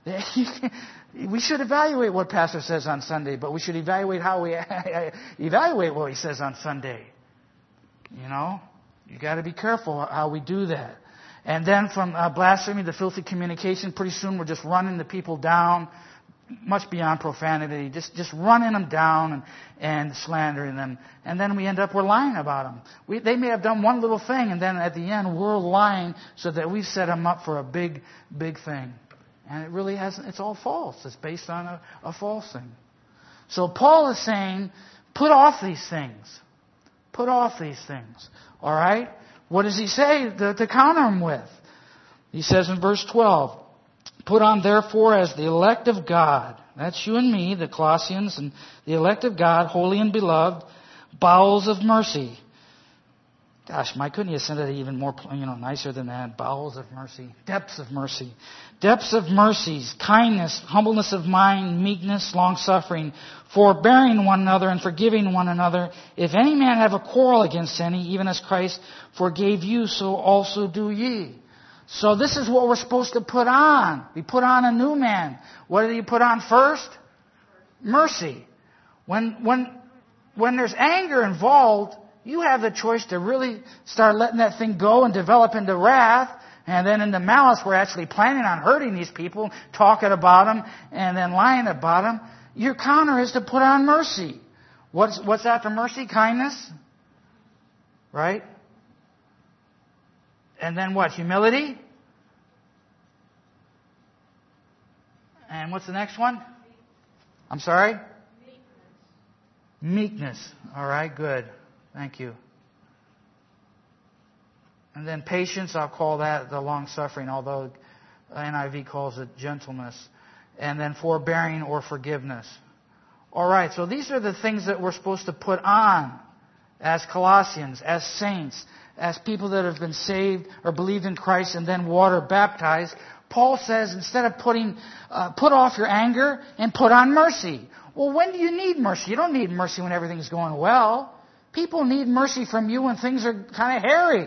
We should evaluate what Pastor says on Sunday, but we should evaluate how we evaluate what he says on Sunday. You know, you got to be careful how we do that. And then from uh, blasphemy to filthy communication, pretty soon we're just running the people down, much beyond profanity, just just running them down and, and slandering them. And then we end up, we're lying about them. We, they may have done one little thing, and then at the end we're lying so that we've set them up for a big, big thing. And it really hasn't, it's all false. It's based on a, a false thing. So Paul is saying, put off these things. Put off these things. All right? What does he say to, to counter him with? He says in verse twelve, put on therefore as the elect of God, that's you and me, the Colossians, and the elect of God, holy and beloved, bowels of mercy. Gosh, Mike, couldn't you have said it even more, you know, nicer than that? Bowels of mercy. Depths of mercy. Depths of mercies, kindness, humbleness of mind, meekness, long-suffering, forbearing one another and forgiving one another. If any man have a quarrel against any, even as Christ forgave you, so also do ye. So this is what we're supposed to put on. We put on a new man. What did he put on first? Mercy. When, when, when there's anger involved, you have the choice to really start letting that thing go and develop into wrath. And then into malice, we're actually planning on hurting these people, talking about them, and then lying about them. Your counter is to put on mercy. What's, what's after mercy? Kindness. Right? And then what? Humility. And what's the next one? I'm sorry? Meekness. Meekness. All right, good. Thank you. And then patience, I'll call that the long-suffering, although N I V calls it gentleness. And then forbearing or forgiveness. All right, so these are the things that we're supposed to put on as Colossians, as saints, as people that have been saved or believed in Christ and then water baptized. Paul says instead of putting, uh, put off your anger and put on mercy. Well, when do you need mercy? You don't need mercy when everything's going well. People need mercy from you when things are kind of hairy.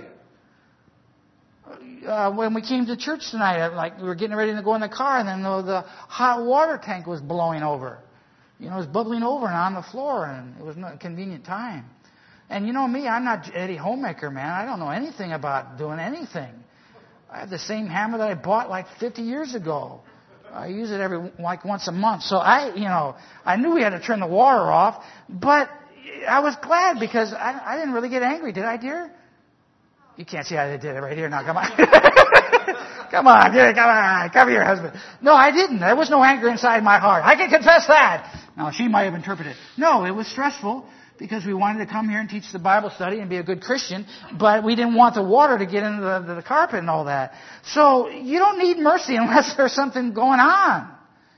Uh, when we came to church tonight, like we were getting ready to go in the car, and then the, the hot water tank was blowing over. You know, it was bubbling over and on the floor, and it was not a convenient time. And you know me, I'm not Eddie Homemaker, man. I don't know anything about doing anything. I have the same hammer that I bought like fifty years ago. I use it every like once a month. So I, you know, I knew we had to turn the water off, but I was glad because I, I didn't really get angry, did I, dear? You can't see how I did it right here. Now, come on. Come on, dear, come on, cover your husband. No, I didn't. There was no anger inside my heart. I can confess that. Now, she might have interpreted it. No, it was stressful because we wanted to come here and teach the Bible study and be a good Christian, but we didn't want the water to get into the, the carpet and all that. So you don't need mercy unless there's something going on.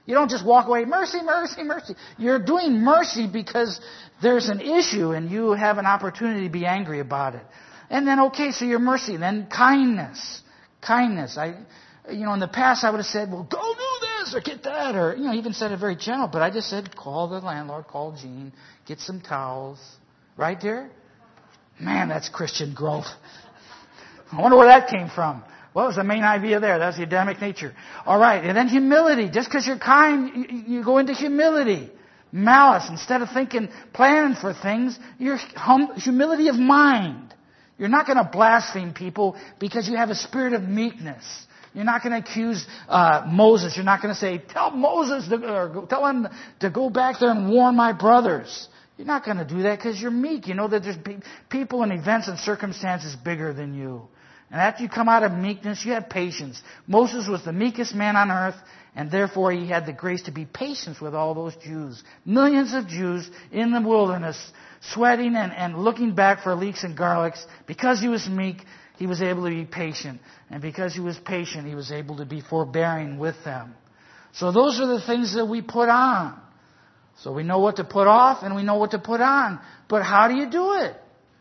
You don't just walk away, mercy, mercy, mercy. You're doing mercy because there's an issue and you have an opportunity to be angry about it. And then, okay, so your mercy. And then kindness. Kindness. I, you know, in the past I would have said, well, go do this or get that. Or, you know, even said it very gentle. But I just said, call the landlord, call Gene, get some towels. Right there? Man, that's Christian growth. I wonder where that came from. What was the main idea there? That's the Adamic nature. All right. And then humility. Just because you're kind, you, you go into humility. Malice. Instead of thinking, planning for things, you're hum, humility of mind. You're not going to blaspheme people because you have a spirit of meekness. You're not going to accuse uh, Moses. You're not going to say, tell Moses, to, or tell him to go back there and warn my brothers. You're not going to do that because you're meek. You know that there's people and events and circumstances bigger than you. And after you come out of meekness, you have patience. Moses was the meekest man on earth, and therefore he had the grace to be patient with all those Jews. Millions of Jews in the wilderness, sweating and, and looking back for leeks and garlics. Because he was meek, he was able to be patient. And because he was patient, he was able to be forbearing with them. So those are the things that we put on. So we know what to put off and we know what to put on. But how do you do it?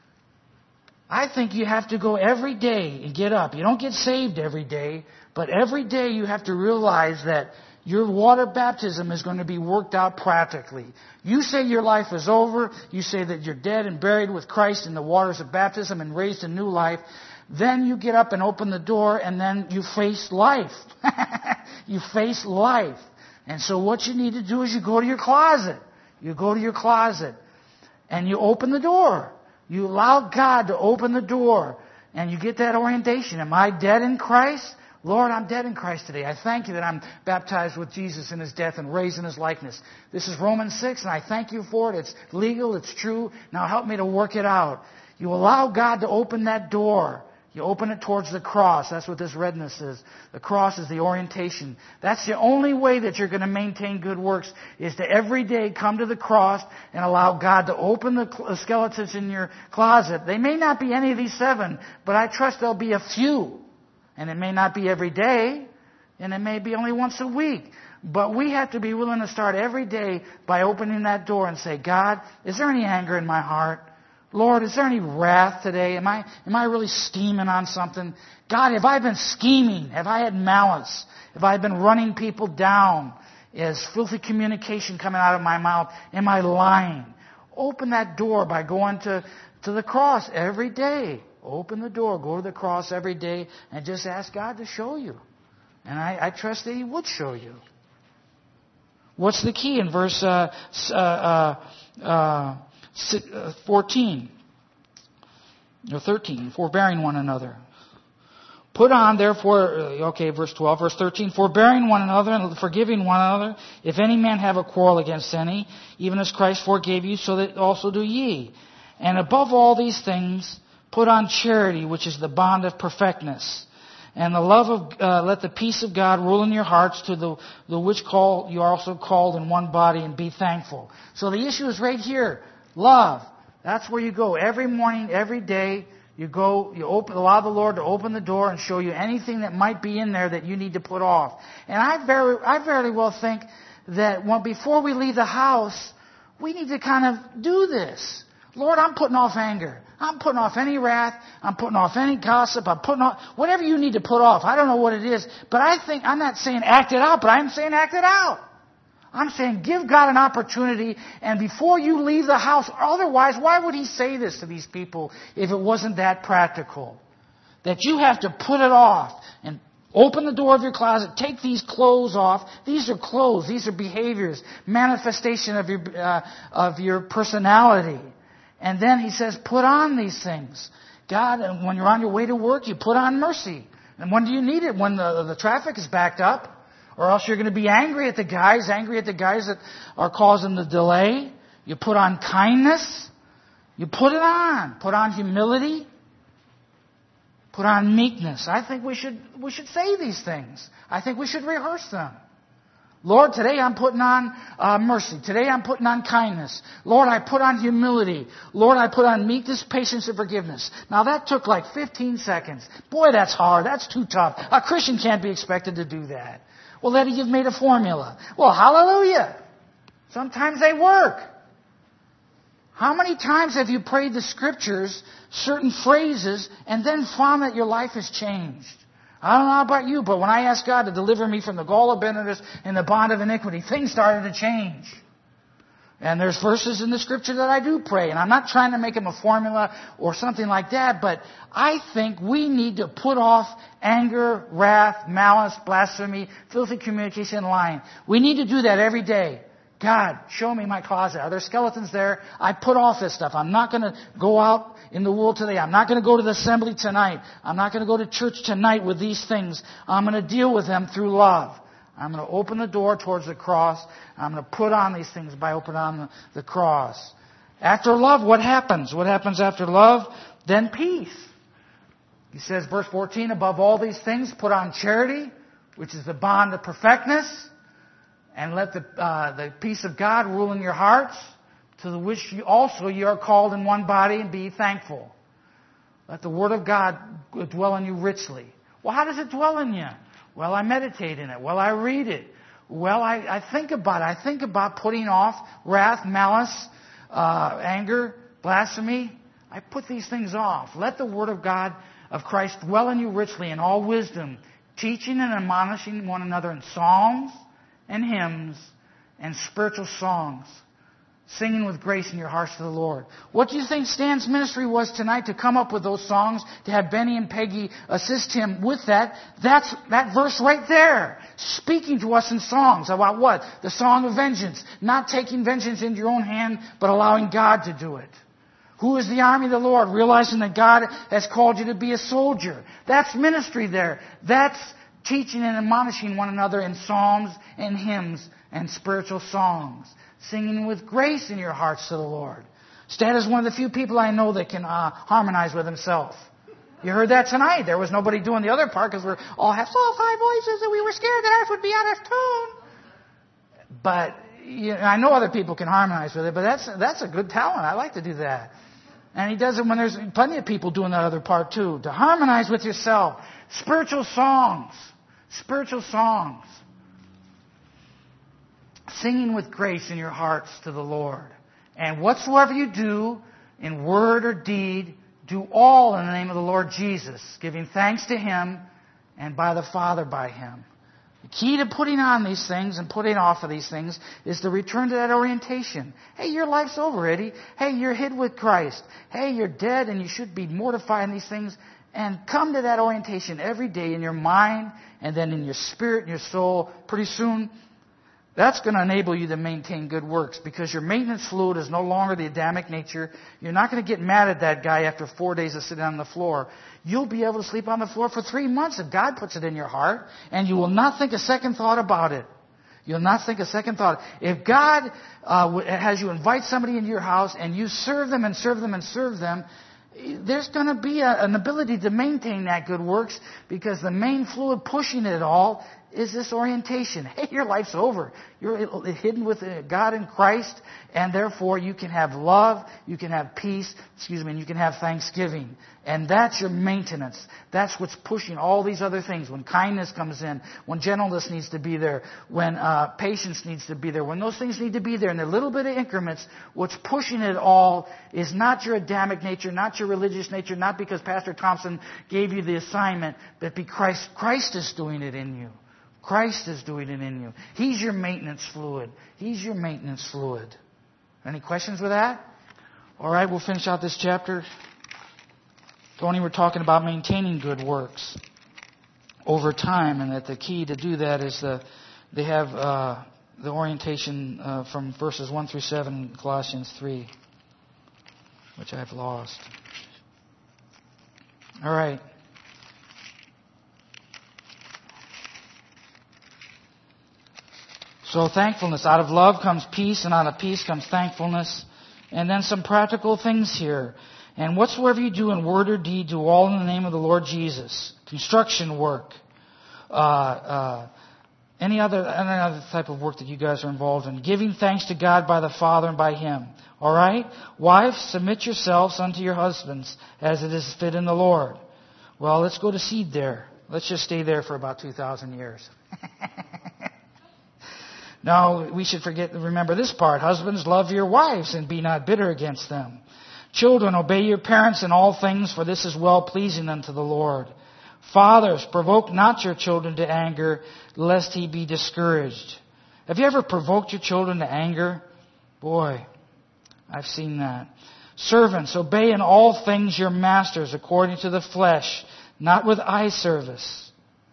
I think you have to go every day and get up. You don't get saved every day, but every day you have to realize that your water baptism is going to be worked out practically. You say your life is over. You say that you're dead and buried with Christ in the waters of baptism and raised to new life. Then you get up and open the door and then you face life. You face life. And so what you need to do is you go to your closet. You go to your closet and you open the door. You allow God to open the door and you get that orientation. Am I dead in Christ? Lord, I'm dead in Christ today. I thank you that I'm baptized with Jesus in His death and raised in His likeness. This is Romans six and I thank you for it. It's legal. It's true. Now help me to work it out. You allow God to open that door. You open it towards the cross. That's what this redness is. The cross is the orientation. That's the only way that you're going to maintain good works is to every day come to the cross and allow God to open the skeletons in your closet. They may not be any of these seven, but I trust there'll be a few. And it may not be every day, and it may be only once a week. But we have to be willing to start every day by opening that door and say, God, is there any anger in my heart? Lord, is there any wrath today? Am I, am I really scheming on something? God, have I been scheming? Have I had malice? Have I been running people down? Is filthy communication coming out of my mouth? Am I lying? Open that door by going to, to the cross every day. Open the door, go to the cross every day, and just ask God to show you. And I, I trust that He would show you. What's the key in verse uh, uh, uh, uh, fourteen or thirteen? Forbearing one another. Put on, therefore, okay, verse twelve, verse thirteen, forbearing one another and forgiving one another, if any man have a quarrel against any, even as Christ forgave you, so that also do ye. And above all these things, put on charity, which is the bond of perfectness. And the love of, uh, let the peace of God rule in your hearts, to the, the which call you are also called in one body, and be thankful. So the issue is right here. Love. That's where you go. Every morning, every day, you go, you open, allow the Lord to open the door and show you anything that might be in there that you need to put off. And I very, I very well think that when, before we leave the house, we need to kind of do this. Lord, I'm putting off anger. I'm putting off any wrath. I'm putting off any gossip. I'm putting off whatever you need to put off. I don't know what it is, but I think, I'm not saying act it out, but I'm saying act it out. I'm saying give God an opportunity, and before you leave the house, otherwise, why would He say this to these people if it wasn't that practical? That you have to put it off and open the door of your closet, take these clothes off. These are clothes. These are behaviors, manifestation of your, uh, of your personality. And then He says, put on these things. God, and when you're on your way to work, you put on mercy. And when do you need it? When the, the traffic is backed up? Or else you're going to be angry at the guys, angry at the guys that are causing the delay. You put on kindness. You put it on. Put on humility. Put on meekness. I think we should, we should say these things. I think we should rehearse them. Lord, today I'm putting on uh, mercy. Today I'm putting on kindness. Lord, I put on humility. Lord, I put on meekness, patience, and forgiveness. Now that took like fifteen seconds. Boy, that's hard. That's too tough. A Christian can't be expected to do that. Well, Eddie, you've made a formula. Well, hallelujah. Sometimes they work. How many times have you prayed the Scriptures, certain phrases, and then found that your life has changed? I don't know about you, but when I asked God to deliver me from the gall of bitterness and the bond of iniquity, things started to change. And there's verses in the Scripture that I do pray. And I'm not trying to make them a formula or something like that, but I think we need to put off anger, wrath, malice, blasphemy, filthy communication, and lying. We need to do that every day. God, show me my closet. Are there skeletons there? I put off this stuff. I'm not going to go out in the world today. I'm not going to go to the assembly tonight. I'm not going to go to church tonight with these things. I'm going to deal with them through love. I'm going to open the door towards the cross. I'm going to put on these things by opening on the, the cross. After love, what happens? What happens after love? Then peace. He says, verse fourteen, above all these things, put on charity, which is the bond of perfectness, and let the, uh, the peace of God rule in your hearts, to the which you also you are called in one body, and be thankful. Let the Word of God dwell in you richly. Well, how does it dwell in you? Well, I meditate in it. Well, I read it. Well, I, I think about it. I think about putting off wrath, malice, uh, anger, blasphemy. I put these things off. Let the Word of God, of Christ, dwell in you richly in all wisdom, teaching and admonishing one another in psalms and hymns and spiritual songs, singing with grace in your hearts to the Lord. What do you think Stan's ministry was tonight, to come up with those songs, to have Benny and Peggy assist him with that? That's that verse right there, speaking to us in songs about what? The song of vengeance. Not taking vengeance into your own hand, but allowing God to do it. Who is the army of the Lord? Realizing that God has called you to be a soldier. That's ministry there. That's teaching and admonishing one another in psalms and hymns and spiritual songs, singing with grace in your hearts to the Lord. Stan is one of the few people I know that can uh, harmonize with himself. You heard that tonight. There was nobody doing the other part because we all have so high voices and we were scared that ours would be out of tune. But you know, I know other people can harmonize with it, but that's that's a good talent. I like to do that. And he does it when there's plenty of people doing that other part too. To harmonize with yourself. Spiritual songs. Spiritual songs. Singing with grace in your hearts to the Lord. And whatsoever you do, in word or deed, do all in the name of the Lord Jesus, giving thanks to Him and by the Father by Him. The key to putting on these things and putting off of these things is to return to that orientation. Hey, your life's over, Eddie. Hey, you're hid with Christ. Hey, you're dead and you should be mortifying these things. And come to that orientation every day in your mind and then in your spirit and your soul. Pretty soon, that's going to enable you to maintain good works, because your maintenance fluid is no longer the Adamic nature. You're not going to get mad at that guy after four days of sitting on the floor. You'll be able to sleep on the floor for three months if God puts it in your heart, and you will not think a second thought about it. You'll not think a second thought. If God uh, has you invite somebody into your house and you serve them and serve them and serve them, there's going to be a, an ability to maintain that good works, because the main fluid pushing it all is this orientation. Hey, your life's over. You're hidden with God in Christ, and therefore you can have love, you can have peace, excuse me, and you can have thanksgiving. And that's your maintenance. That's what's pushing all these other things. When kindness comes in, when gentleness needs to be there, when uh, patience needs to be there, when those things need to be there in a little bit of increments, what's pushing it all is not your Adamic nature, not your religious nature, not because Pastor Thompson gave you the assignment, but because Christ, Christ is doing it in you. Christ is doing it in you. He's your maintenance fluid. He's your maintenance fluid. Any questions with that? All right, we'll finish out this chapter. Tony, we're talking about maintaining good works over time, and that the key to do that is the, they have uh, the orientation uh, from verses one through seven in Colossians three, which I've lost. All right. So thankfulness. Out of love comes peace, and out of peace comes thankfulness. And then some practical things here. And whatsoever you do in word or deed, do all in the name of the Lord Jesus. Construction work. Uh, uh, any other any other type of work that you guys are involved in. Giving thanks to God by the Father and by Him. All right? Wives, submit yourselves unto your husbands, as it is fit in the Lord. Well, let's go to seed there. Let's just stay there for about two thousand years. Now, we should forget, remember this part. Husbands, love your wives and be not bitter against them. Children, obey your parents in all things, for this is well-pleasing unto the Lord. Fathers, provoke not your children to anger, lest he be discouraged. Have you ever provoked your children to anger? Boy, I've seen that. Servants, obey in all things your masters according to the flesh, not with eye service,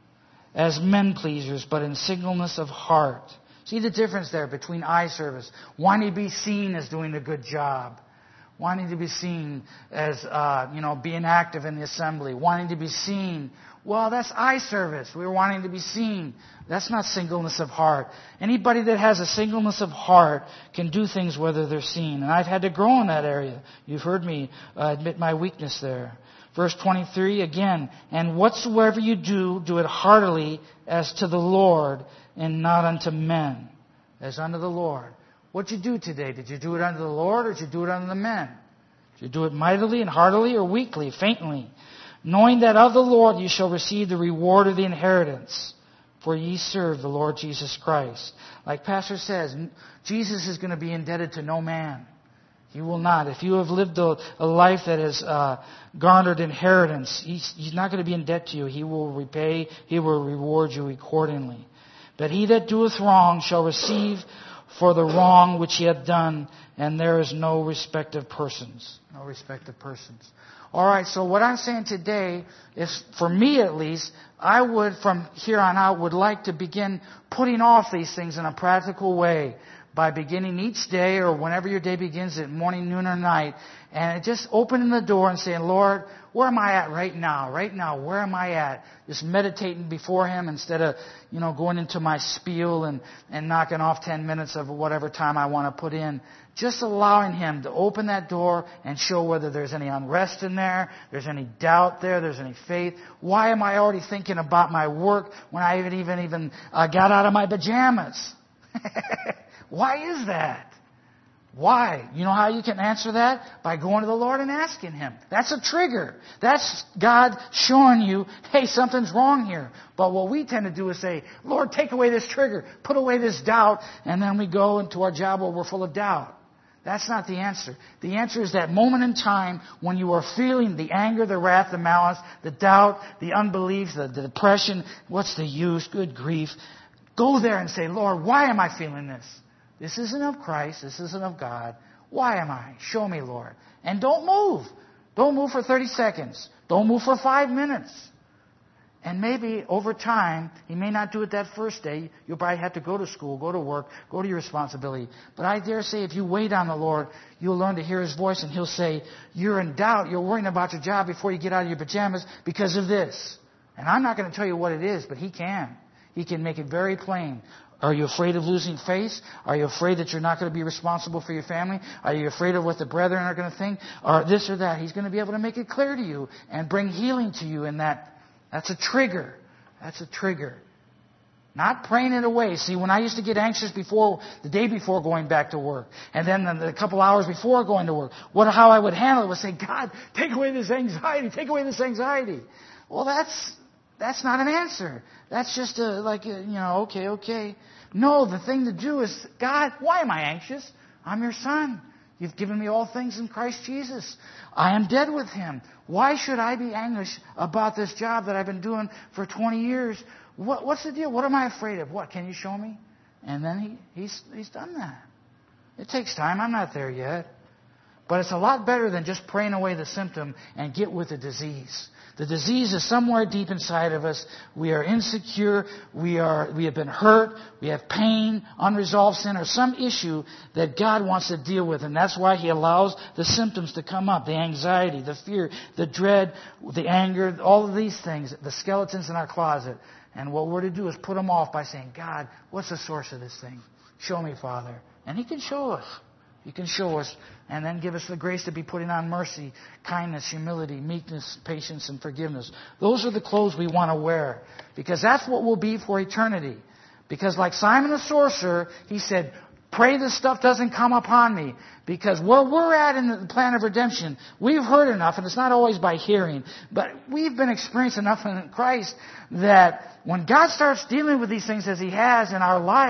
as men pleasers, but in singleness of heart. See the difference there between eye service, wanting to be seen as doing a good job, wanting to be seen as, uh, you know, being active in the assembly, wanting to be seen. Well, that's eye service. We're wanting to be seen. That's not singleness of heart. Anybody that has a singleness of heart can do things whether they're seen. And I've had to grow in that area. You've heard me uh, admit my weakness there. Verse twenty-three, again, and whatsoever you do, do it heartily as to the Lord and not unto men, as unto the Lord. What'd you do today? Did you do it unto the Lord or did you do it unto the men? Did you do it mightily and heartily or weakly, faintly? Knowing that of the Lord you shall receive the reward of the inheritance, for ye serve the Lord Jesus Christ. Like Pastor says, Jesus is going to be indebted to no man. He will not. If you have lived a, a life that has uh, garnered inheritance, he's, he's not going to be in debt to you. He will repay, He will reward you accordingly. But he that doeth wrong shall receive for the wrong which he hath done, and there is no respect of persons. No respect of persons. All right, so what I'm saying today is, for me at least, I would, from here on out, would like to begin putting off these things in a practical way by beginning each day or whenever your day begins, at morning, noon, or night, and just opening the door and saying, Lord, where am I at right now? Right now, where am I at? Just meditating before Him instead of, you know, going into my spiel and, and knocking off ten minutes of whatever time I want to put in. Just allowing Him to open that door and show whether there's any unrest in there, there's any doubt there, there's any faith. Why am I already thinking about my work when I haven't even, even uh, got out of my pajamas? Why is that? Why? You know how you can answer that? By going to the Lord and asking Him. That's a trigger. That's God showing you, hey, something's wrong here. But what we tend to do is say, Lord, take away this trigger. Put away this doubt. And then we go into our job where we're full of doubt. That's not the answer. The answer is that moment in time when you are feeling the anger, the wrath, the malice, the doubt, the unbelief, the, the depression. What's the use? Good grief. Go there and say, Lord, why am I feeling this? This isn't of Christ. This isn't of God. Why am I? Show me, Lord. And don't move. Don't move for thirty seconds. Don't move for five minutes. And maybe over time, He may not do it that first day. You'll probably have to go to school, go to work, go to your responsibility. But I dare say if you wait on the Lord, you'll learn to hear His voice and He'll say, you're in doubt. You're worrying about your job before you get out of your pajamas because of this. And I'm not going to tell you what it is, but He can. He can make it very plain. Are you afraid of losing face? Are you afraid that you're not going to be responsible for your family? Are you afraid of what the brethren are going to think? Or this or that? He's going to be able to make it clear to you and bring healing to you in that. That's a trigger. That's a trigger. Not praying it away. See, when I used to get anxious before, the day before going back to work, and then a couple hours before going to work, what, how I would handle it was say, God, take away this anxiety. Take away this anxiety. Well, that's... That's not an answer. That's just a, like, a, you know, okay, okay. No, the thing to do is, God, why am I anxious? I'm your son. You've given me all things in Christ Jesus. I am dead with Him. Why should I be anxious about this job that I've been doing for twenty years? What, what's the deal? What am I afraid of? What? Can you show me? And then he, he's, he's done that. It takes time. I'm not there yet. But it's a lot better than just praying away the symptom and get with the disease. The disease is somewhere deep inside of us. We are insecure. We are, we have been hurt. We have pain, unresolved sin, or some issue that God wants to deal with. And that's why He allows the symptoms to come up. The anxiety, the fear, the dread, the anger, all of these things, the skeletons in our closet. And what we're to do is put them off by saying, God, what's the source of this thing? Show me, Father. And He can show us. He can show us and then give us the grace to be putting on mercy, kindness, humility, meekness, patience, and forgiveness. Those are the clothes we want to wear because that's what we'll be for eternity. Because like Simon the sorcerer, he said, pray this stuff doesn't come upon me. Because where we're at in the plan of redemption, we've heard enough, and it's not always by hearing, but we've been experienced enough in Christ that when God starts dealing with these things as He has in our lives,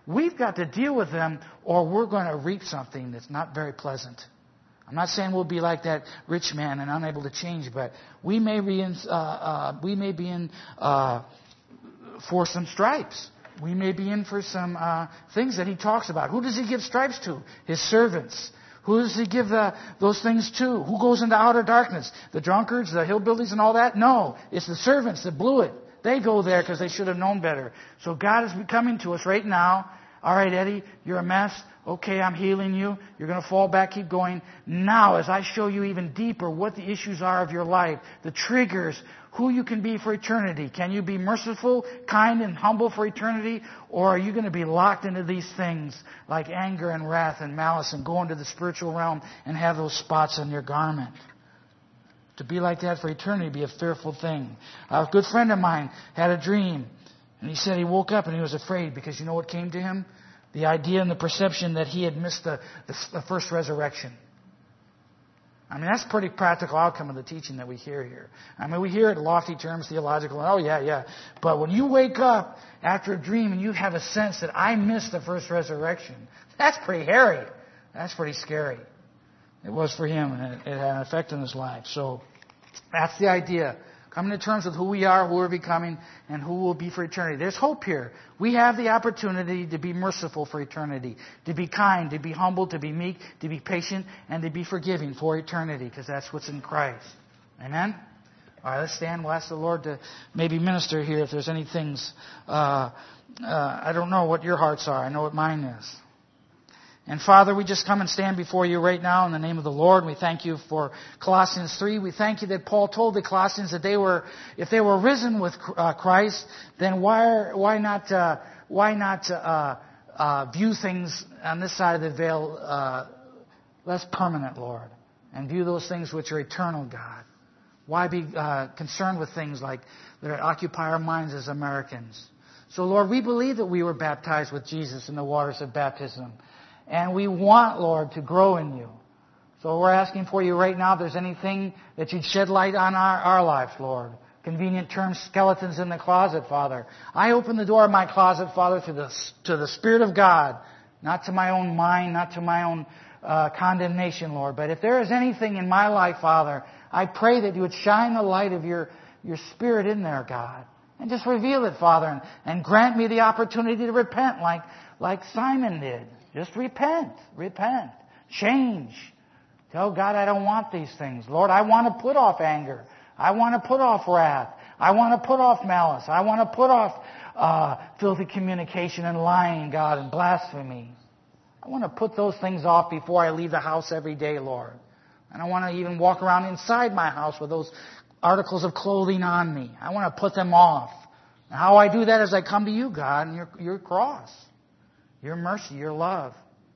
we've got to deal with them or we're going to reap something that's not very pleasant. I'm not saying we'll be like that rich man and unable to change, but we may be in, uh, uh, we may be in uh, for some stripes. We may be in for some uh, things that he talks about. Who does he give stripes to? His servants. Who does he give the, those things to? Who goes into outer darkness? The drunkards, the hillbillies and all that? No, it's the servants that blew it. They go there because they should have known better. So God is coming to us right now. All right, Eddie, you're a mess. Okay, I'm healing you. You're going to fall back. Keep going. Now, as I show you even deeper what the issues are of your life, the triggers, who you can be for eternity. Can you be merciful, kind, and humble for eternity? Or are you going to be locked into these things like anger and wrath and malice and go into the spiritual realm and have those spots on your garment? To be like that for eternity would be a fearful thing. A good friend of mine had a dream. And he said he woke up and he was afraid because you know what came to him? The idea and the perception that he had missed the, the, the first resurrection. I mean, that's a pretty practical outcome of the teaching that we hear here. I mean, we hear it in lofty terms, theological, and oh yeah, yeah. But when you wake up after a dream and you have a sense that I missed the first resurrection, that's pretty hairy. That's pretty scary. It was for him, and it, it had an effect on his life. So that's the idea. Coming to terms with who we are, who we're becoming, and who we'll be for eternity. There's hope here. We have the opportunity to be merciful for eternity, to be kind, to be humble, to be meek, to be patient, and to be forgiving for eternity, because that's what's in Christ. Amen? All right, let's stand. We'll ask the Lord to maybe minister here if there's any things. Uh, uh, I don't know what your hearts are. I know what mine is. And Father, we just come and stand before you right now in the name of the Lord. We thank you for Colossians three. We thank you that Paul told the Colossians that they were, if they were risen with uh, Christ, then why why not uh, why not uh, uh, view things on this side of the veil uh, less permanent, Lord, and view those things which are eternal, God. Why be uh, concerned with things like that occupy our minds as Americans? So, Lord, we believe that we were baptized with Jesus in the waters of baptism. And we want, Lord, to grow in you. So we're asking for you right now if there's anything that you'd shed light on our, our lives, Lord. Convenient term, skeletons in the closet, Father. I open the door of my closet, Father, to the, to the Spirit of God. Not to my own mind, not to my own uh, condemnation, Lord. But if there is anything in my life, Father, I pray that you would shine the light of your, your Spirit in there, God. And just reveal it, Father. And, and grant me the opportunity to repent like, like Simon did. Just repent. Repent. Change. Tell God, I don't want these things. Lord, I want to put off anger. I want to put off wrath. I want to put off malice. I want to put off uh, filthy communication and lying, God, and blasphemy. I want to put those things off before I leave the house every day, Lord. And I want to even walk around inside my house with those articles of clothing on me. I want to put them off. And how I do that is I come to you, God, and your, your cross. Your mercy, your love.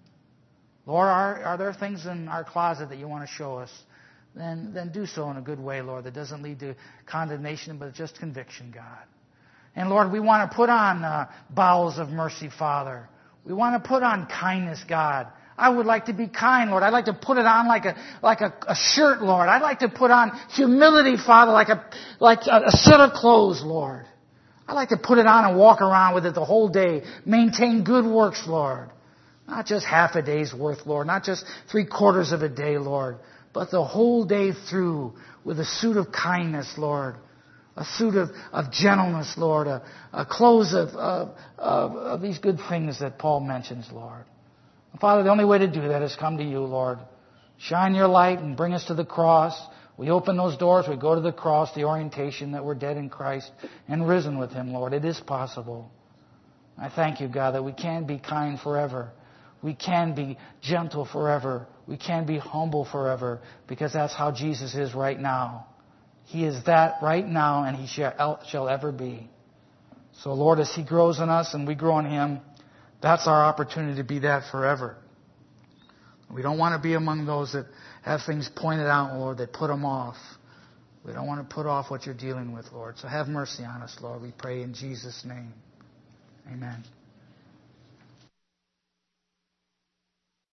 Lord, are, are there things in our closet that you want to show us? Then, then do so in a good way, Lord, that doesn't lead to condemnation, but just conviction, God. And Lord, we want to put on uh, bowels of mercy, Father. We want to put on kindness, God. I would like to be kind, Lord. I'd like to put it on like a like a, a shirt, Lord. I'd like to put on humility, Father, like a like a, a set of clothes, Lord. I like to put it on and walk around with it the whole day. Maintain good works, Lord. Not just half a day's worth, Lord. Not just three quarters of a day, Lord. But the whole day through with a suit of kindness, Lord. A suit of, of gentleness, Lord. A, a clothes of, of, of, of these good things that Paul mentions, Lord. And Father, the only way to do that is come to you, Lord. Shine your light and bring us to the cross. We open those doors, we go to the cross, the orientation that we're dead in Christ and risen with Him, Lord. It is possible. I thank you, God, that we can be kind forever. We can be gentle forever. We can be humble forever because that's how Jesus is right now. He is that right now and He shall, shall ever be. So, Lord, as He grows in us and we grow in Him, that's our opportunity to be that forever. We don't want to be among those that have things pointed out, Lord, that put them off. We don't want to put off what you're dealing with, Lord. So have mercy on us, Lord. We pray in Jesus' name. Amen.